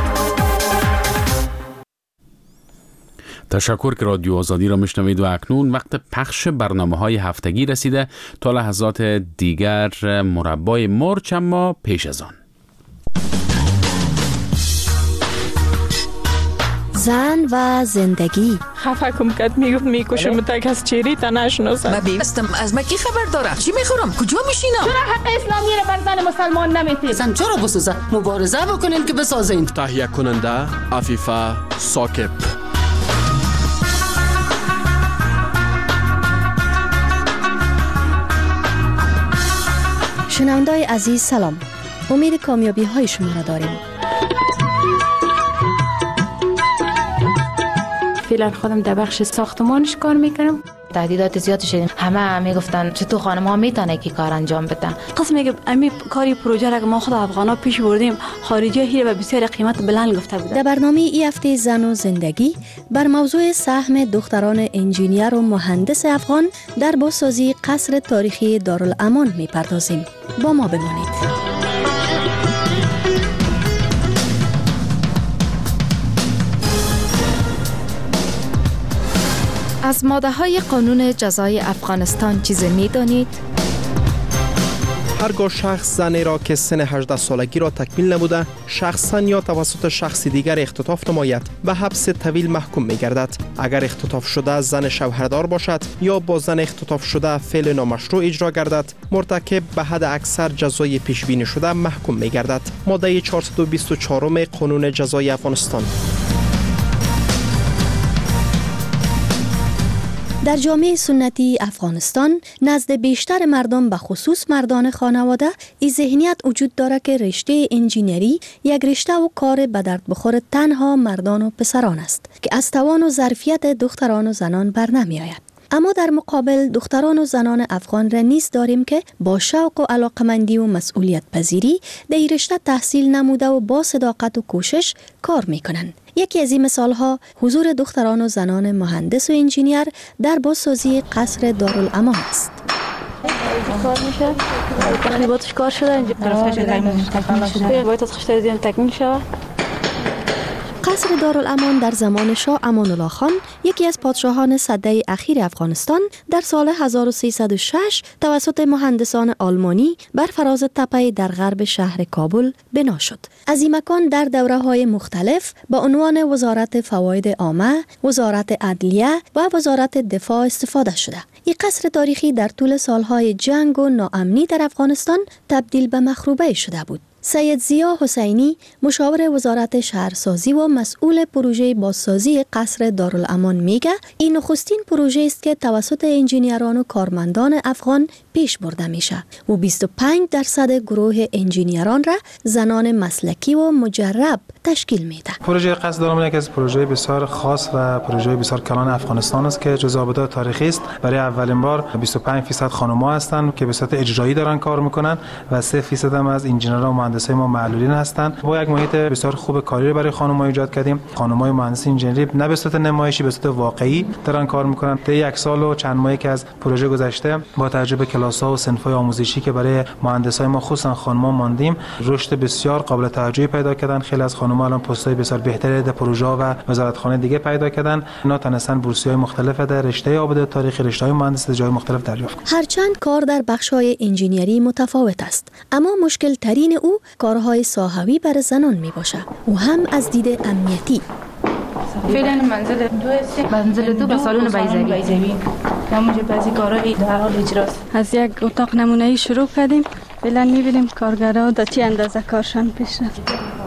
تشکر که رادیو آزادی را میشنوید و اکنون وقت پخش برنامه‌های هفتگی رسیده. تا لحظات دیگر مربای مرچ، اما پیش از آن زن و زندگی. خفه کم کد میگفت میکشم تا کس چیری تا نشناسم. من بیستم از مکی خبر داره. چی میخورم؟ کجا میشینم؟ چرا حق اسلامی را بر زن مسلمان نمیتید؟ زن چرا بسوزه؟ مبارزه بکنین که بسازین. تهیه کننده عفیفه ساکب. شنونده‌های عزیز سلام. امید کامیابی های شما را داریم. فعلا خودم در بخش ساختمانش کار میکنم. تهدیدات زیاد شدیم. همه میگفتن چطور خانم ها میتونه که کار انجام بدن. قسم که امی کاری پروژه را که ما خود افغانا پیش بردیم خارجی هیره و بسیار قیمت بلند گفته بودن. در برنامه ای هفته زن و زندگی بر موضوع سهم دختران انجینیر و مهندس افغان در بازسازی قصر تاریخی دارالامان میپردازیم. با ما بمانید. از ماده های قانون جزای افغانستان چیزی می دانید؟ هرگاه شخص زنی را که سن هجده سالگی را تکمیل نموده شخصا یا توسط شخص دیگر اختطاف نماید به حبس طویل محکوم می گردد. اگر اختطاف شده زن شوهردار باشد یا با زن اختطاف شده فعل نامشروع اجرا گردد مرتکب به حد اکثر جزای پیش بینی شده محکوم می گردد. ماده چهارصد و بیست و چهار قانون جزای افغانستان. در جامعه سنتی افغانستان نزد بیشتر مردم به خصوص مردان خانواده این ذهنیت وجود دارد که رشته انجینری یک رشته و کار به درد بخور تنها مردان و پسران است که از توان و ظرفیت دختران و زنان بر نمی آید. اما در مقابل دختران و زنان افغان را نیز داریم که با شوق و علاقمندی و مسئولیت پذیری در این رشته تحصیل نموده و با صداقت و کوشش کار می کنند. یکی از این مثال ها حضور دختران و زنان مهندس و انجینیر در بازسازی قصر دارالامان است. کار میشه؟ تقریباتش کار شده اینجا تکمیل شده. باید از خشتر دیدن تکمیل شده. قصر دارالامان در زمان شاه امان الله خان یکی از پادشاهان سده اخیر افغانستان در سال هزار و سیصد و شش توسط مهندسان آلمانی بر فراز تپه در غرب شهر کابل بنا شد. از این مکان در دوره‌های مختلف با عنوان وزارت فواید عامه، وزارت عدلیه و وزارت دفاع استفاده شده. این قصر تاریخی در طول سالهای جنگ و ناامنی در افغانستان تبدیل به مخروبه شده بود. سید ضیا حسینی مشاور وزارت شهرسازی و مسئول پروژه بازسازی قصر دارالامان میگه این نخستین پروژه است که توسط انجینیران و کارمندان افغان پیش برده میشه و بیست و پنج درصد گروه انجینیران را زنان مسلکی و مجرب تشکیل میده. پروژه قصر دارالامان یکی از پروژه بسیار خاص و پروژه بسیار کلان افغانستان است که جزو آبادان تاریخی است. برای اولین بار بیست و پنج درصد خانم‌ها هستند که به صورت اجرایی دارن کار میکنن و سه درصد هم از انجینران و مهندسای ما معلولین هستند. با یک محیط بسیار خوب کاری برای خانم‌ها ایجاد کردیم. خانم‌های مهندس انجینری نه به صورت نمایشی به صورت واقعی دارن کار میکنن. طی یک سال و چند ماهی که از پروژه گذشته با تجربه کلاس‌ها و صنف‌های آموزشی که برای مهندسای ما خصوصا خانم‌ها ماندیم رشد بسیار قابل توجهی پیدا کردن. خیلی از خانم‌ها الان پست‌های بسیار بهتری در پروژه و وزارتخانه دیگه پیدا کردن. اینا تونستن بورسی‌های مختلف در رشته آبادان تاریخی، رشته‌های مهندسی جای مختلف دریافت کنند. هرچند کار در بخش‌های انجینری متفاوت است، اما مشکل ترین او کارهای ساحوی بر زنان می باشه و هم از دید امنیتی. فعلا منزل دو است. منزل دو به سالن بیضوی. همونجا بعضی کارهای در حال اجراست. از یک اتاق نمونه‌ای شروع کردیم. فعلا می‌بینیم کارگرها در چه اندازه کارشان پیش رفت.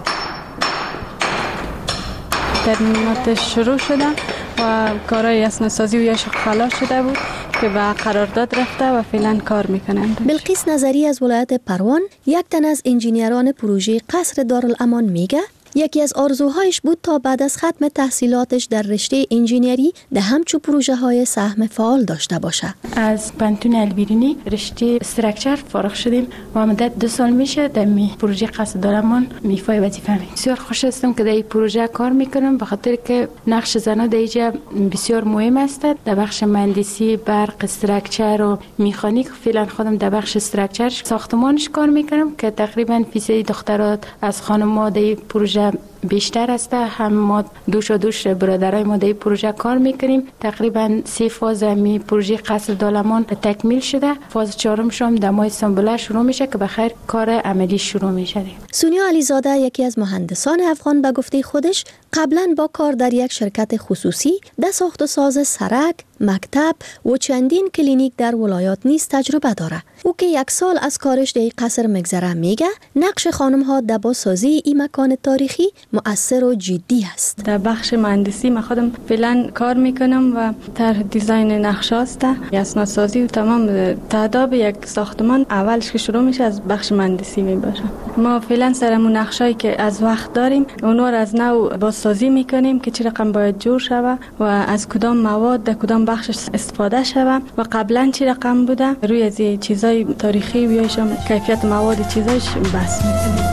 ترمیمات شروع شده و کارهای اسنادسازی و یا شغل شده بود که به قرارداد رفته و فعلا کار میکنند. بلقیس نظری از ولایت پروان یک تن از انجینیران پروژه قصر دارالامان میگه یکی از آرزوهایش بود تا بعد از ختم تحصیلاتش در رشته انجینری ده همچو پروژه های سهم فعال داشته باشه. از پانتون البیرینی رشته استراکچر فارغ شدیم و مدت دو سال میشه در می پروژه قصر دارالامان میفای وظیفه می. بسیار خوش هستم که در این پروژه کار میکنم به خاطر که نقش زنان در اینجا بسیار مهم است. در بخش مهندسی برق استراکچر و مکانیک فعلا خودم در بخش استراکچر ساختمانش کار میکنم که تقریبا فیصد دخترات از خانم‌ها در این پروژه بیشتر است. هم ما دوش و دوش برادرای ما در پروژه کار میکنیم. تقریبا سه فاز می پروژه قصر دارالامان تکمیل شده. فاز چهارم شام در ماه سامبوله شروع میشه که بخیر کار عملی شروع میشه. سونیا علیزاده یکی از مهندسان افغان به گفته خودش قبلا با کار در یک شرکت خصوصی در ساخت و ساز سرک، مکتب و چندین کلینیک در ولایات نیز تجربه داره. او که یک سال از کارش در قصر مگذره میگه نقش خانم ها در بازسازی این مکان تاریخی مؤثر و جدی است. در بخش مهندسی من خودم فعلا کار میکنم و در دیزاین نقشاست، اسنادسازی و تمام تعداد یک ساختمان اولش که شروع میشه از بخش مهندسی میباشه. ما فعلا سرمون نقشایی که از وقت داریم اونها را از نو بازسازی میکنیم که چه رقم باید جور شود و از کدام مواد در کدام بخش استفاده شود و قبلا چه رقم بوده روی از چیزای تاریخی و کیفیت مواد چیزایش بحث میکنیم.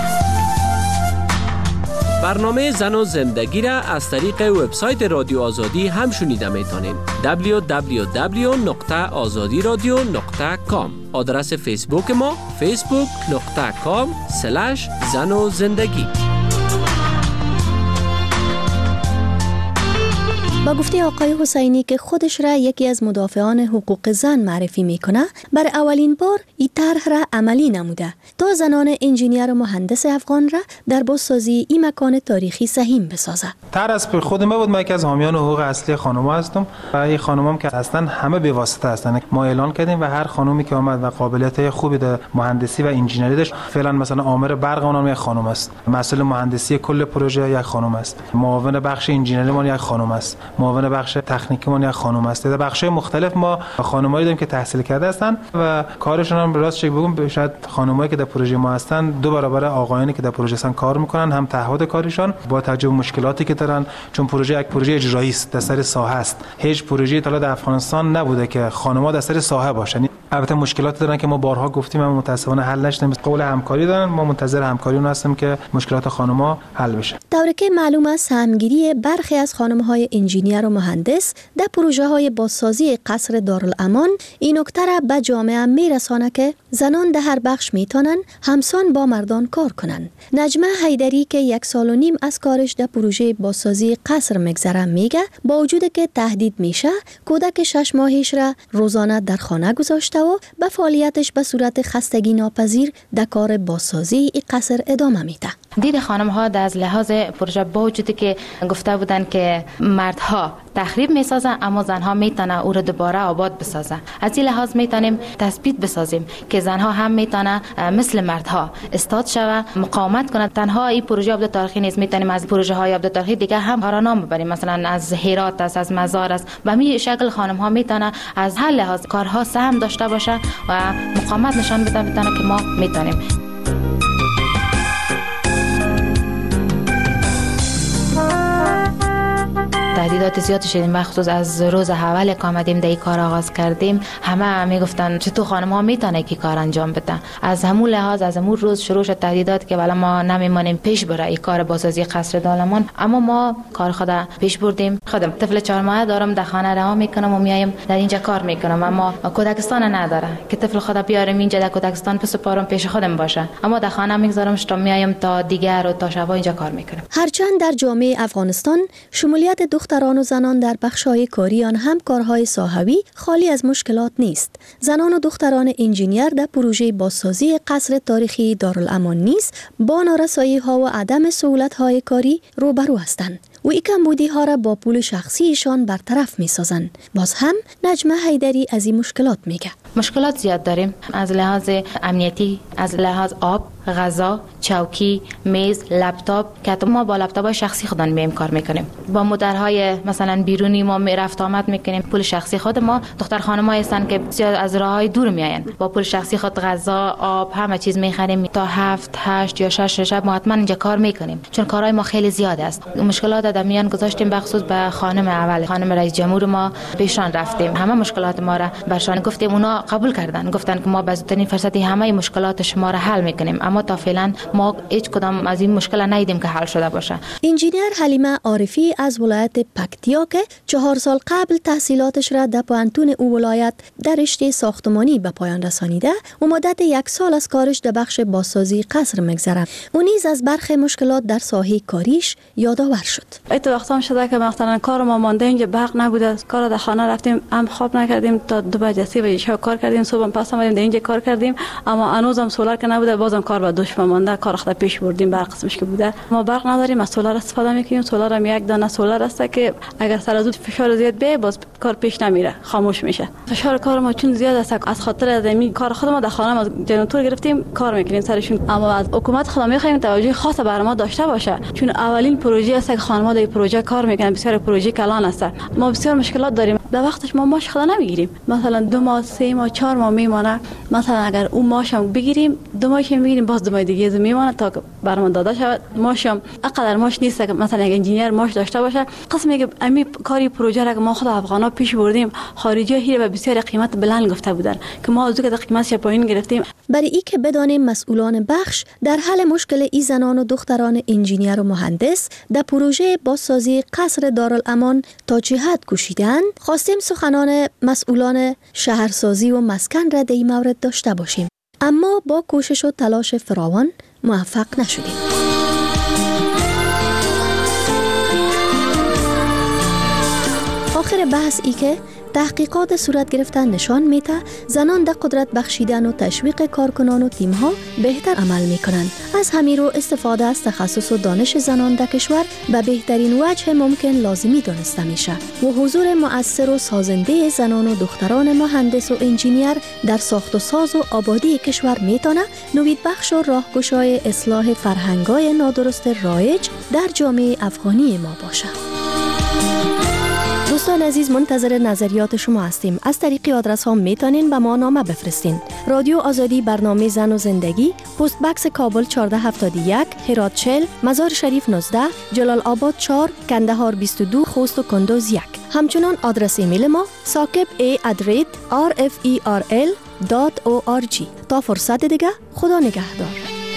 برنامه زن و زندگی را از طریق وبسایت رادیو آزادی هم شنیده میتونین. دبلیو دبلیو دبلیو نقطه آزادی رادیو نقطه کام. آدرس فیسبوک ما فیسبوک نقطه کام سلش زن و زندگی. با گفته آقای حسینی که خودش را یکی از مدافعان حقوق زن معرفی میکنه، برای اولین بار این طرح را عملی نموده تا زنان انجینیر و مهندس افغان را در بازسازی این مکان تاریخی سهیم بسازه. طرح از خود ما بود، ما یکی از حامیان حقوق اصلی خانم‌ها هستم و این خانم‌ها که هستن همه به واسطه هستن. ما اعلان کردیم و هر خانومی که آمد و قابلیت خوبی در مهندسی و انجینری داشت، فعلا مثلا آمر برق اونم یک خانم است، مسئول مهندسی کل پروژه یک خانم است، معاون بخش انجینری ما یک خانم است، معاون بخش تکنیکی ما یک خانم است. در بخش‌های مختلف ما خانمایی داریم که تحصیل کرده هستند و کارشون هم راست چه بگم شاید خانمایی که در پروژه ما هستن دو برابر آقایانی که در پروژه هستن کار میکنن، هم تعهد کارشان با توجه به مشکلاتی که دارن، چون پروژه یک پروژه اجرایی است، در سر ساحه است. هیچ پروژه‌ای تا در افغانستان نبوده که خانم‌ها در سر ساحه باشن. البته مشکلاتی دارن که ما بارها گفتیم اما متأسفانه حل نشده. قول همکاری دارن، ما منتظر همکاری اون هستیم که مشکلات خانم‌ها حل بشه. طوری که معلوم است سهمگیری برخی از خانم‌های انجینیر و مهندس در پروژه‌های بازسازی قصر دارالامان این نکته را به جامعه میرسانه که زنان در هر بخش میتونن همسان با مردان کار کنن. نجمه حیدری که یک سال و نیم از کارش در پروژه بازسازی قصر میگذره میگه با وجود که تهدید میشه، کودک شش ماهش را روزانه در خانه گذاشته و به فعالیتش به صورت خستگی ناپذیر در کار بازسازی این قصر ادامه میده. دید خانم ها در از لحاظ پروژه با وجودی که گفته بودن که مردها تخریب میسازن اما زنها میتونه او رو دوباره آباد بسازن. از این لحاظ میتونیم تثبیت بسازیم که زنها هم میتونه مثل مردها استاد شوه، مقاومت کنه. تنها این پروژه آباد تاریخی نیست، میتونیم از پروژه های آباد تاریخی دیگه هم کارنامه ببریم، مثلا از هرات است، از مزار است. به همین شکل خانم ها میتونه از هر لحاظ کارها سهم داشته باشه و مقاومت نشان بده میتونه که ما میتونیم. تهدیدات زیادی شدیم، مخصوص از روز اول که آمدیم در این کار آغاز کردیم. همه میگفتن چطور خانم‌ها میتونه که کار انجام بده. از همون لحاظ از همون روز شروع شد تهدیدات که والا ما نمیمونیم پیش بره این کار بازسازی قصر دارالامان. اما ما کار خود پیش بردیم. خودم طفل چهار ماهه دارم، در خانه رها میکنم و میایم در اینجا کار میکنم. اما کودکستان نداره که طفل خود بیارم اینجا در کودکستان بسپارم پیش خودم باشه، اما در خانه میگذارمش تا میایم تا دیگر و تا شب اینجا کار میکنم. هرچند در جامعه افغانستان شمولیت دختران و زنان در بخش‌های کاری آن هم کارهای ساحوی خالی از مشکلات نیست. زنان و دختران انجینیر در پروژه بازسازی قصر تاریخی دارالامان نیز با نارسایی‌ها و عدم سهولت‌های کاری روبرو هستند و این کمبودی‌ها را با پول شخصیشان برطرف می‌سازند. باز هم نجمه حیدری از این مشکلات میگه. مشکلات زیاد داریم از لحاظ امنیتی، از لحاظ آب، غذا، چوکی، میز، لپتاپ که حتی ما با لپتاپ شخصی خودمون میایم کار میکنیم. با مدرهای مثلا بیرونی ما رفت آمد میکنیم. پول شخصی خود ما دختر خانم‌ها هستن که بسیار از راههای دور میاین، با پول شخصی خود غذا، آب، همه چیز میخریم. تا هفت، هشت یا شش شب ما حتما اینجا کار میکنیم چون کارهای ما خیلی زیاد است. مشکلات در میان گذاشتیم بخصوص به خانم اول، خانم رئیس جمهور ما پیشان رفتیم. همه مشکلات ما را برشان گفتیم، اونا قبول کردن، گفتن که ما به زودترین فرصتی همه مشکلات شما را حل میکنیم. اما تا فعلا ما هیچ کدام از این مشکل ندیدیم که حل شده باشه. انجینیر حلیمه عارفی از ولایت پکتیا که چهار سال قبل تحصیلاتش را در پوهنتون او ولایت در رشته ساختمانی به پایان رسانیده و مدت یک سال از کارش در بخش بازسازی قصر میگذره. او نیز از برخی مشکلات در ساحه کاریش یادآور شد. ایت وقتا شده که مثلا کار ما مانده، اینجا برق نبوده، کار در خانه رفتیم، هم خواب نکردیم تا دو بجه سه بجه شب کار کردیم، صبح پس اومدیم اینجا کار کردیم. اما هنوزم سولار که نبوده، بازم کار با دوش مانده، کار خود پیش بردیم. برق قسمش که بوده ما برق نداریم، از سولار استفاده میکنیم. سولار هم یک دانه سولار است که اگر سر از فشار زیاد به باز کار پیش نمیره، خاموش میشه. فشار کار ما چون زیاد است، از خاطر از این کار خود ما در خانه ما جنراتور گرفتیم کار میکنیم سرشون. اما از حکومت خود میخوایم توجه خاص بر ما داشته باشه، چون اولین پروژه است که خانم‌ها در پروژه کار میکنن. بسیار پروژه کلان است، ما بسیار مشکلات داریم. در وقتش ما ماش خدا نمیگیریم، مثلا دو ماه سه ماه چهار ماه میمانه. مثلا اگر اون ماشم بگیریم دو ماهش میگیریم، باز دو ماه دیگه از میمانه تا برام داده شود. ماشم اقدر ماش نیست که مثلا یک انجینیر ماش داشته باشه. قسمی که امی کاری پروژه را که ما خود افغانا پیش بردیم، خارجی هیره به بسیار قیمت بلند گفته بودن که ما از که قیمتش پایین گرفتیم. برای ای که بدانیم مسئولان بخش در حل مشکل ای زنان و دختران انجینیر و مهندس در پروژه بازسازی قصر دارالامان تا چه حد کوشیدند، خواستیم سخنان مسئولان شهرسازی و مسکن را در این مورد داشته باشیم، اما با کوشش و تلاش فراوان موفق نشدیم. موضوع بحث ای که تحقیقات صورت گرفتن نشان میده زنان در قدرت بخشیدن و تشویق کارکنان و تیم‌ها بهتر عمل میکنند. از همین رو استفاده از تخصص و دانش زنان در کشور به بهترین وجه ممکن لازمی دانسته میشه و حضور مؤثر و سازنده زنان و دختران مهندس و انجینیر در ساخت و ساز و آبادی کشور میتونه نوید بخش و راهگشای اصلاح فرهنگ‌های نادرست رایج در جامعه افغانی ما باشه. دوستان عزیز، منتظر نظریات شما هستیم. از طریق آدرس ها میتونین به ما نامه بفرستین. رادیو آزادی، برنامه زن و زندگی، پست بکس کابل چهارده هفتاد و یک، هرات چهل، مزار شریف نوزده، جلال آباد چهار، کندهار بیست و دو، خوست و کندوز یک. همچنان آدرس ایمیل ما ساکب ای ادریت آر اف ای آر ال دات او آر جی. تا فرصت دیگه، خدا نگهدار.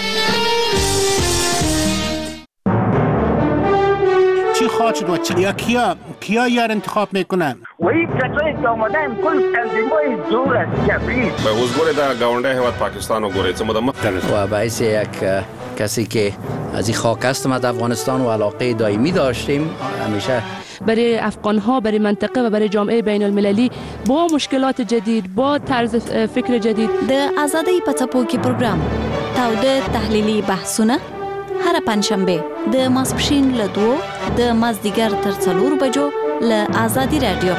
چی خواهد شد و چی؟ یا کیا کیا یار انتخاب میکنن؟ و این کسایی که آمدن کل تنظیمای زور است کبریت به حضور در گاونده هیواد پاکستان و گوریت مدام و باعث یک کسی که از این خاک هستم از افغانستان و علاقه دائمی داشتیم همیشه برای افغان‌ها، برای منطقه و برای جامعه بین المللی با مشکلات جدید، با طرز فکر جدید. د آزادۍ په څپو کې پروګرام تاوده تحلیلي بحثونه هر پنځشنبه د ماسپښین له دوو د مازدیګر تر څلورو بجو له آزادي رادیو.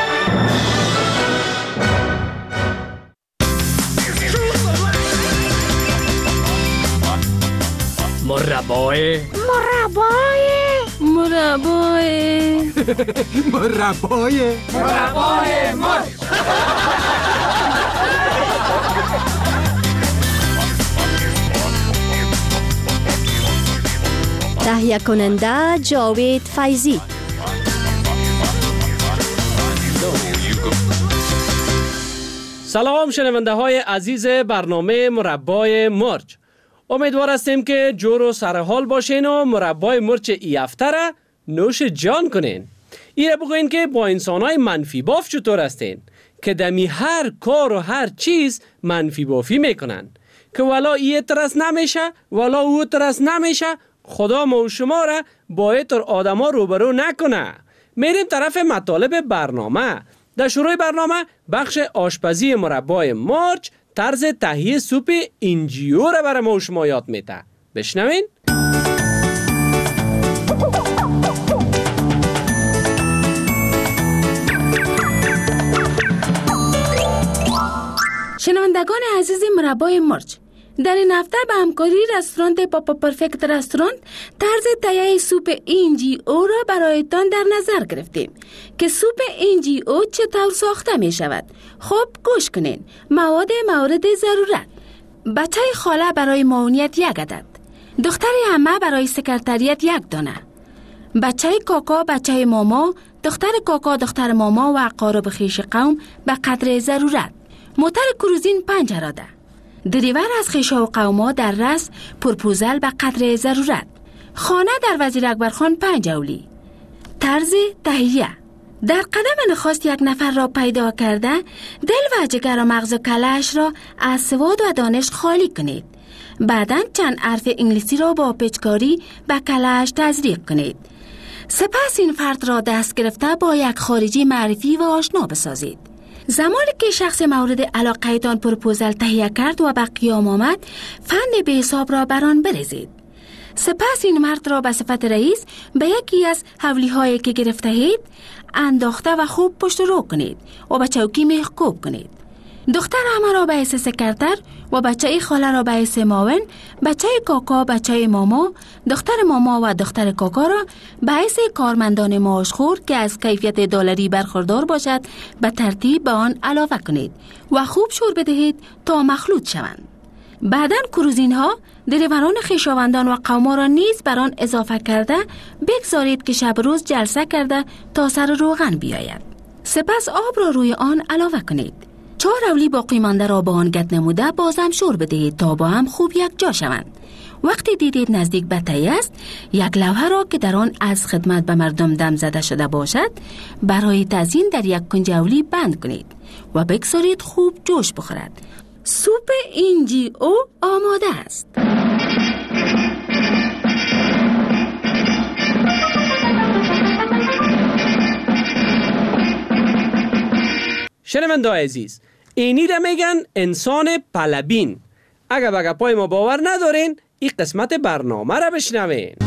مربای مربای مربای مربای مربای مرچ. تهیه کننده جاوید فیضی. سلام شنونده های عزیز برنامه مربای مرچ. امیدوار هستیم که جور و سرحال باشین و مربای مرچ ای هفته را نوش جان کنین. ایره بگوین که با انسانای منفی باف چطور هستین که دمی هر کار و هر چیز منفی بافی میکنن که ولا ای ترس نمیشه ولا او ترس نمیشه. خدا ما و شما را با ایتر آدم ها روبرو نکنه. میریم طرف مطالب برنامه. در شروع برنامه بخش آشپزی مربای مرچ طرز تهیه سوپ اینجیو را برای ما و شما یاد میده. بشنوین. شنوندگان عزیز مربای مرچ، در این هفته به همکاری رستوران پاپا پرفکت رستوران طرز تهیه سوپ اینجی او را برایتان در نظر گرفتیم که سوپ اینجی او چطور ساخته می شود. خب گوش کنین. مواد مورد ضرورت: بچه خاله برای معاونیت یک عدد، دختر عمه برای سکرتریت یک دانه، بچه کاکا بچه ماما، دختر کاکا دختر ماما و اقارب خویش قوم به قدر ضرورت، موتر کروزین پنج اراده، دریور از خویشا و قوما در رس پرپوزل به قدر ضرورت، خانه در وزیر اکبرخان پنج اولی. طرز تهیه: در قدم نخست یک نفر را پیدا کرده دل و جگر و مغز و کله‌اش را از سواد و دانش خالی کنید. بعداً چند حرف انگلیسی را با پیچکاری به کله‌اش تزریق کنید. سپس این فرد را دست گرفته با یک خارجی معرفی و آشنا بسازید. زمانی که شخص مورد علاقه‌تان پروپوزل تهیه کرد و به قیام آمد، فن به حساب را بر آن بریزید. سپس این مرد را به صفت رئیس به یکی از حولی هایی که گرفته اید انداخته و خوب پشت رو کنید و به چوکی محکوب کنید. دختر عمه را به حیث سکرتر و بچه خاله را به حیث معاون، بچه کاکا بچه ماما، دختر ماما و دختر کاکا را به حیث کارمندان معاشخور که از کیفیت دلاری برخوردار باشد به ترتیب به آن علاوه کنید و خوب شور بدهید تا مخلوط شوند. بعداً کروزین ها، دریوران خویشاوندان و قوما را نیز بر آن اضافه کرده بگذارید که شب روز جلسه کرده تا سر روغن بیاید. سپس آب را روی آن علاوه کنید. چهار اولی باقی مانده را با آن گت نموده بازم شور بدهید تا با هم خوب یک جا شوند. وقتی دیدید نزدیک به تهیه است، یک لوحه را که در آن از خدمت به مردم دم زده شده باشد برای تزیین در یک کنج اولی بند کنید و بگذارید خوب جوش بخورد. سوپ اینجی او آماده است. شنونده‌های عزیز، اینی را میگن انسان پلبین. اگر به گپای ما باور ندارین، این قسمت برنامه را بشنوین.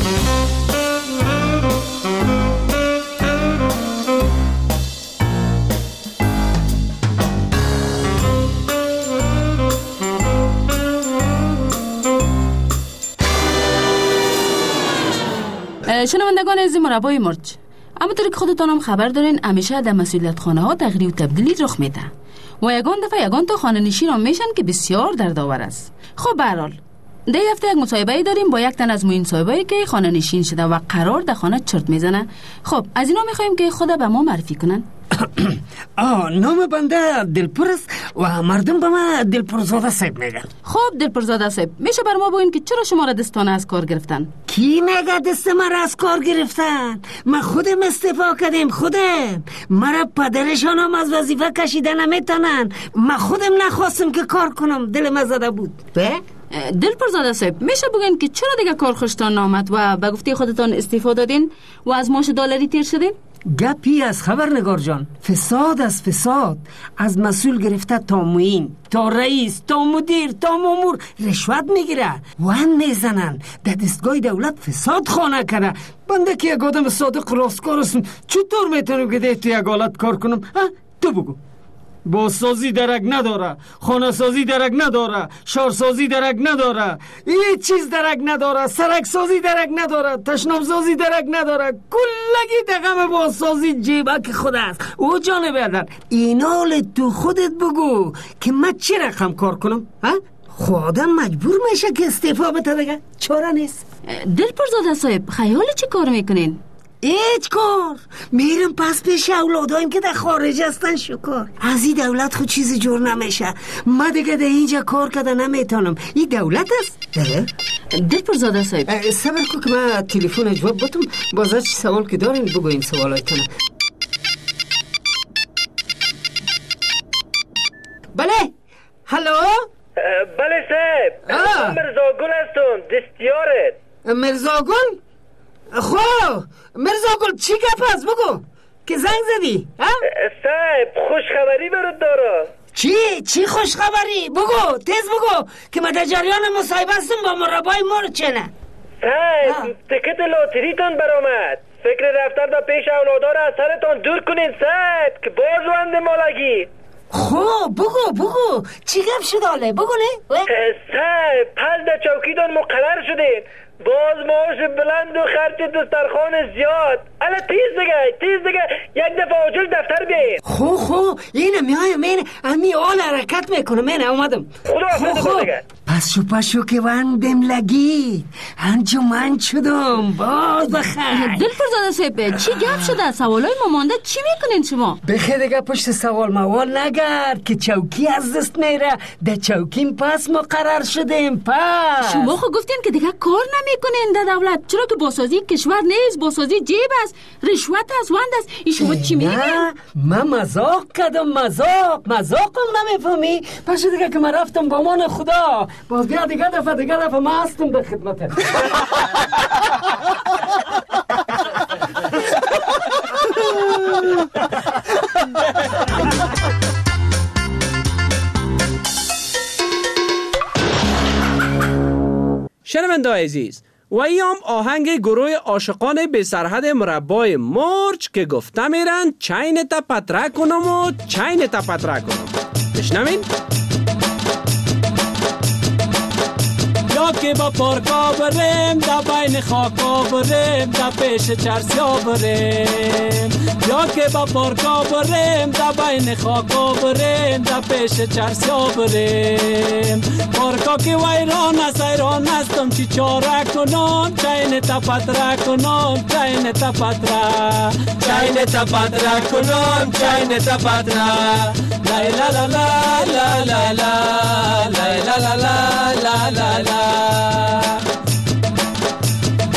شنوندگان عزیز مربای مرچ، همونطوری که خودتان هم خبر دارین همیشه در مسئولیت خانه ها تغییر و تبدیلی رخ میده و یگان دفعه یگان تا خانه نشین هم میشن که بسیار دردآور است. خب به هر حال در هفته یک مصاحبه داریم با یک تن از موین صاحبایی که خانه نشین شده و قرار در خانه چرت میزنه. خب از اینا میخوایم که خدا به ما معرفی کنن. آه نام بنده دلپر است و مردم به من دلپرزاده صاحب میگن. خب دلپرزاده صاحب، میشه بر ما بگین که چرا شما را دستانه از کار گرفتن؟ کی میگه دست من از کار گرفتن؟ من خودم استعفا کردم. خودم مرا پدرشان هم از وظیفه کشیده نمیتونن. من خودم نخواستم که کار کنم، دلم از زده بود. به دلپرزاده صاحب، میشه بگین که چرا دیگه کار خوشتان نامد و به گفته خودتان استعفا دادین و از معاش دلاری تیر شدین؟ گپی از خبرنگار جان، فساد از فساد، از مسئول گرفته تا معین، تا رئیس، تا مدیر، تا مامور رشوت میگیره، وان میزنن. در دستگاه دولت فساد خانه کرده. بنده که یک آدم صادق راستکار هستم، چطور میتونم که تو یک حالت کار کنم؟ تو بگو. بازسازی درک نداره، خانه سازی درک نداره، شهرسازی درک نداره، هیچ چیز درک نداره، سرک سازی درک نداره، تشناب سازی درک نداره. کلگی دقم بازسازی جیبه که خود است. او جانه بیادر اینال تو خودت بگو که من چی رقم کار کنم؟ ها؟ خودم مجبور میشه که استعفا بده دیگه، چاره نیست. دلپرزاده صاحب، خیال چی کار میکنین؟ هیچ کار. میرم پس پیش اولادایم که در خارج هستن. شکر از این دولت خود چیزی جور نمیشه. من دیگه در اینجا کار کرده نمیتونم. این دولت است. دلپرزاده صاحب، صبر کو که من تلفن جواب بدم. بازه چی سوال که دارین بگوین سوالایتون. بله هلو. بله صاحب، مرزا گل هستم. دستیارت مرزا گل؟ خب مرزا گل چی گپ هست بگو که زنگ زدی؟ صاحب خوشخبری برات دارم. چی؟ چی خوشخبری؟ بگو تیز بگو که من در جریان مصاحبه هستم با مربای مرچنه. صاحب تکت لاتریتان برآمد. فکر رفتن به پیش اولادار از سرتان دور کنین صاحب که بازوند مالگی. خب بگو بگو چی گپ شد حاله بگو نه؟ صاحب پس در چوکیدان مقرر شدین. باز معاش بلند و خرج دسترخوان زیاد. الا تیز دیگه تیز دیگه یک دفعه عاجل دفتر بیایید. خو خو اینه میایم اینه امی آل حرکت میکنم. اینه اومدم. خدا خدا دیگه. پس شو پشو که وندم لگی انجمن شدم. باز بخیر. دلپرزاده صاحب چی گپ شده؟ سوالای ما مانده. چی میکنین شما؟ بخیر دیگه پشت سوال موال نگرد که چوکی از دست میره. در چوکیم پس مقرر شدیم. پس شما خود گفتین که دیگه کار نمیکنین در دولت. چرا که بازسازی کشور نیست، بازسازی جیب است، رشوت است، وند است. این شما چی میگین؟ من مزاق کردم. مزاق مزاقم نمیفهمی؟ پس دیگه که من رفتم با مان خدا. باز بیا دیگه دفعه دیگه دفعه ما هستم در خدمتت. شنونده عزیز، و ایام آهنگ گروه عاشقان بی سرحد مربای مرچ که گفته میرن چین تا پتره کنم و چین تا پتره کنم. بشنوین؟ یا که با پارکا بریم دا بین خاکا بریم دا پیش چرسیا بریم. یا که با پارکا بریم دا بین خاکا بریم دا پیش چرسیا بریم. پارکا که ویران است ایران استم چی چاره کنم چین تا پتره کنم چین تا پتره چین تا پتره کنم چین تا پتره. لا لا لا لا لا لا لا لا لا لا لا لا.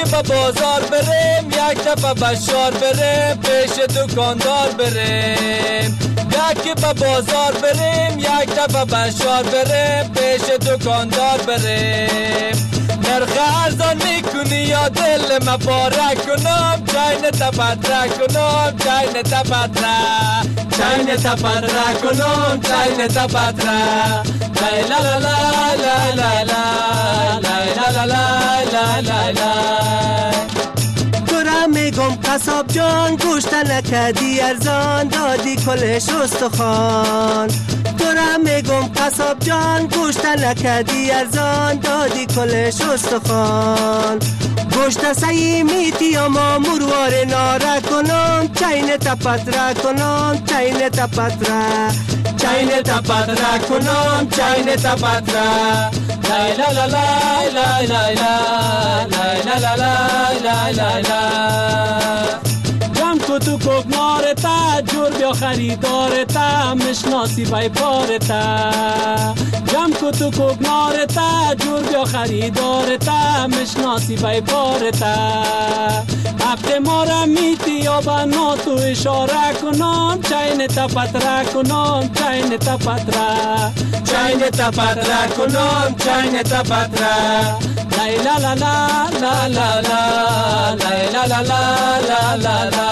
با بازار بریم، یک دفعه بشار بریم، پیش دکاندار بریم. یکی با بازار بریم، یک دفعه بشار بریم، پیش دکاندار بریم. نرخ ارزان میکنی یا دل ما پاره کنم، چین تپدره کنم، چین تپدره، چین تپدره کنم، چین تپدره. لای لا لا لا لا لا لا لا لا لا لا لا. تورا میگم قصاب جان گوشت نکدی ارزان، دادی کلش استخوان. تورا میگم قصاب جان گوشت نکدی ارزان، دادی کلش استخوان. گوشت سعی میتی اما مروار ناره کنم، چین تپدره کنم، چین تپدره، چین تپدره کنم، چین تپدره. لای لا لا لا لا لا لا لا لا لا لا. جمع کو تو کوکنارتا، جور بیا خریدارتا، مشناسی بای پارتا. جمع کو تو کوکنارتا، جور بیا خریدارتا، مشناسی بای پارتا. حق ما را میتی یا بنا تو اشاره کنم، چین تپدره کنم، چین تپدره، چین تپدره کنم، چین تپدره. لای لا لا لا لا لا لا لای لا لا لا لا لا.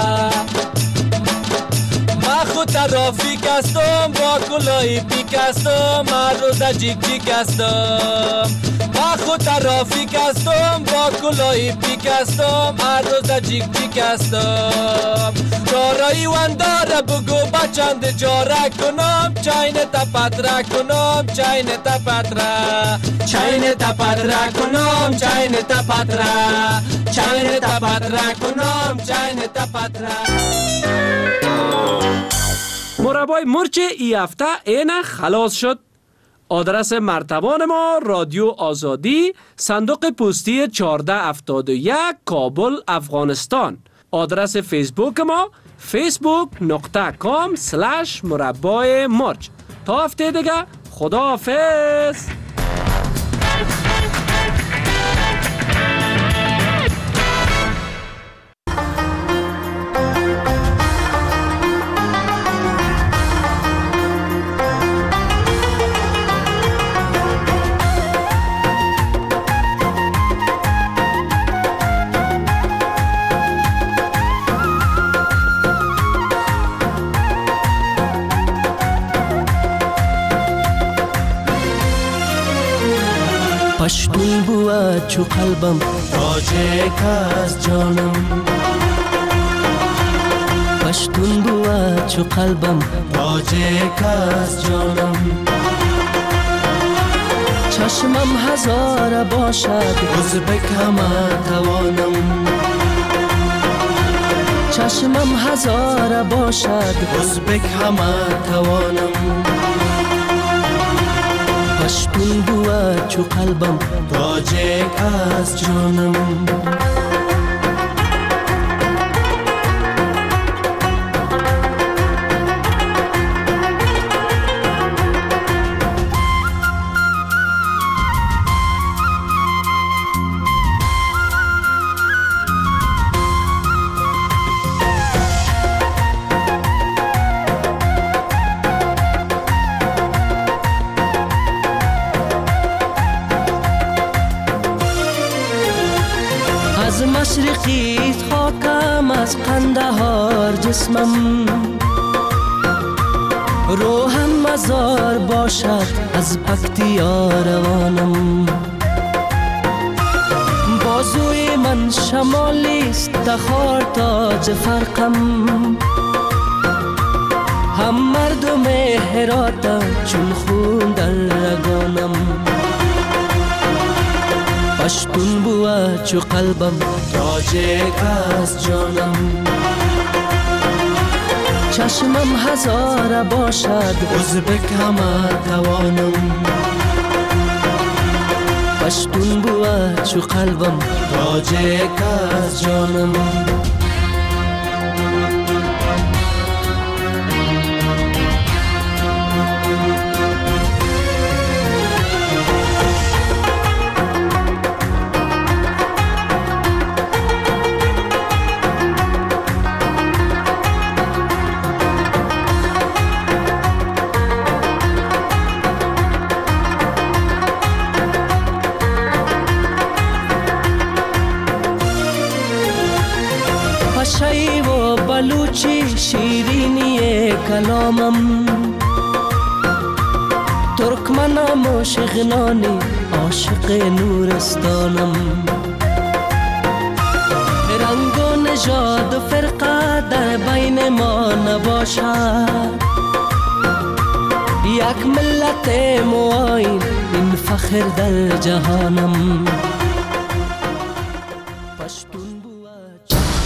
ما خود ترافیک هستم، با کلاهی پیک هستم، هر روز جیک جیک هستم. ما خود ترافیک هستم، با کلاهی پیک هستم، هر روز جیک جیک هستم. چارایی ونداره بگو بچند جاره کنم، چین تپدره کنم، چین تپدره، چین تپدره کنم، چین تپدره، چین تپدره کنم، چین تپدره. مربای مرچ ای هفته اینه خلاص شد. آدرس مرتبان ما رادیو آزادی، صندوق پستی چهارده هفتاد و یک، کابل، افغانستان. آدرس فیسبوک ما فیسبوک نقطه کام سلش مربای مرچ. تا هفته دیگه خداحافظ. پشتون بود چو قلبم تاجک از جانم، پشتون بود چو قلبم تاجک از جانم. چشمم هزار باشد ازبک همه توانم، چشمم هزار باشد ازبک همه توانم. پشتون بود چو قلبم تاجک از جانم. مشرقیت خاکم از قندهار جسمم، روحم مزار باشد از پکتیا روانم. بازوی من شمالیست تخار تاج فرقم، هم مردم هراتم چون خون در رگانم. پشتون بود چو قلبم تاجک از جانم، چشمم هزار باشد ازبک همه توانم. پشتون بود چو قلبم تاجک از جانم. نشئی و بلوچی شیرینی کلامم، ترکمنم و شغنانی عاشق نورستانم. رنگ و نژاد و فرقه در بین ما نباشد، یک ملت موین این فخر در جهانم.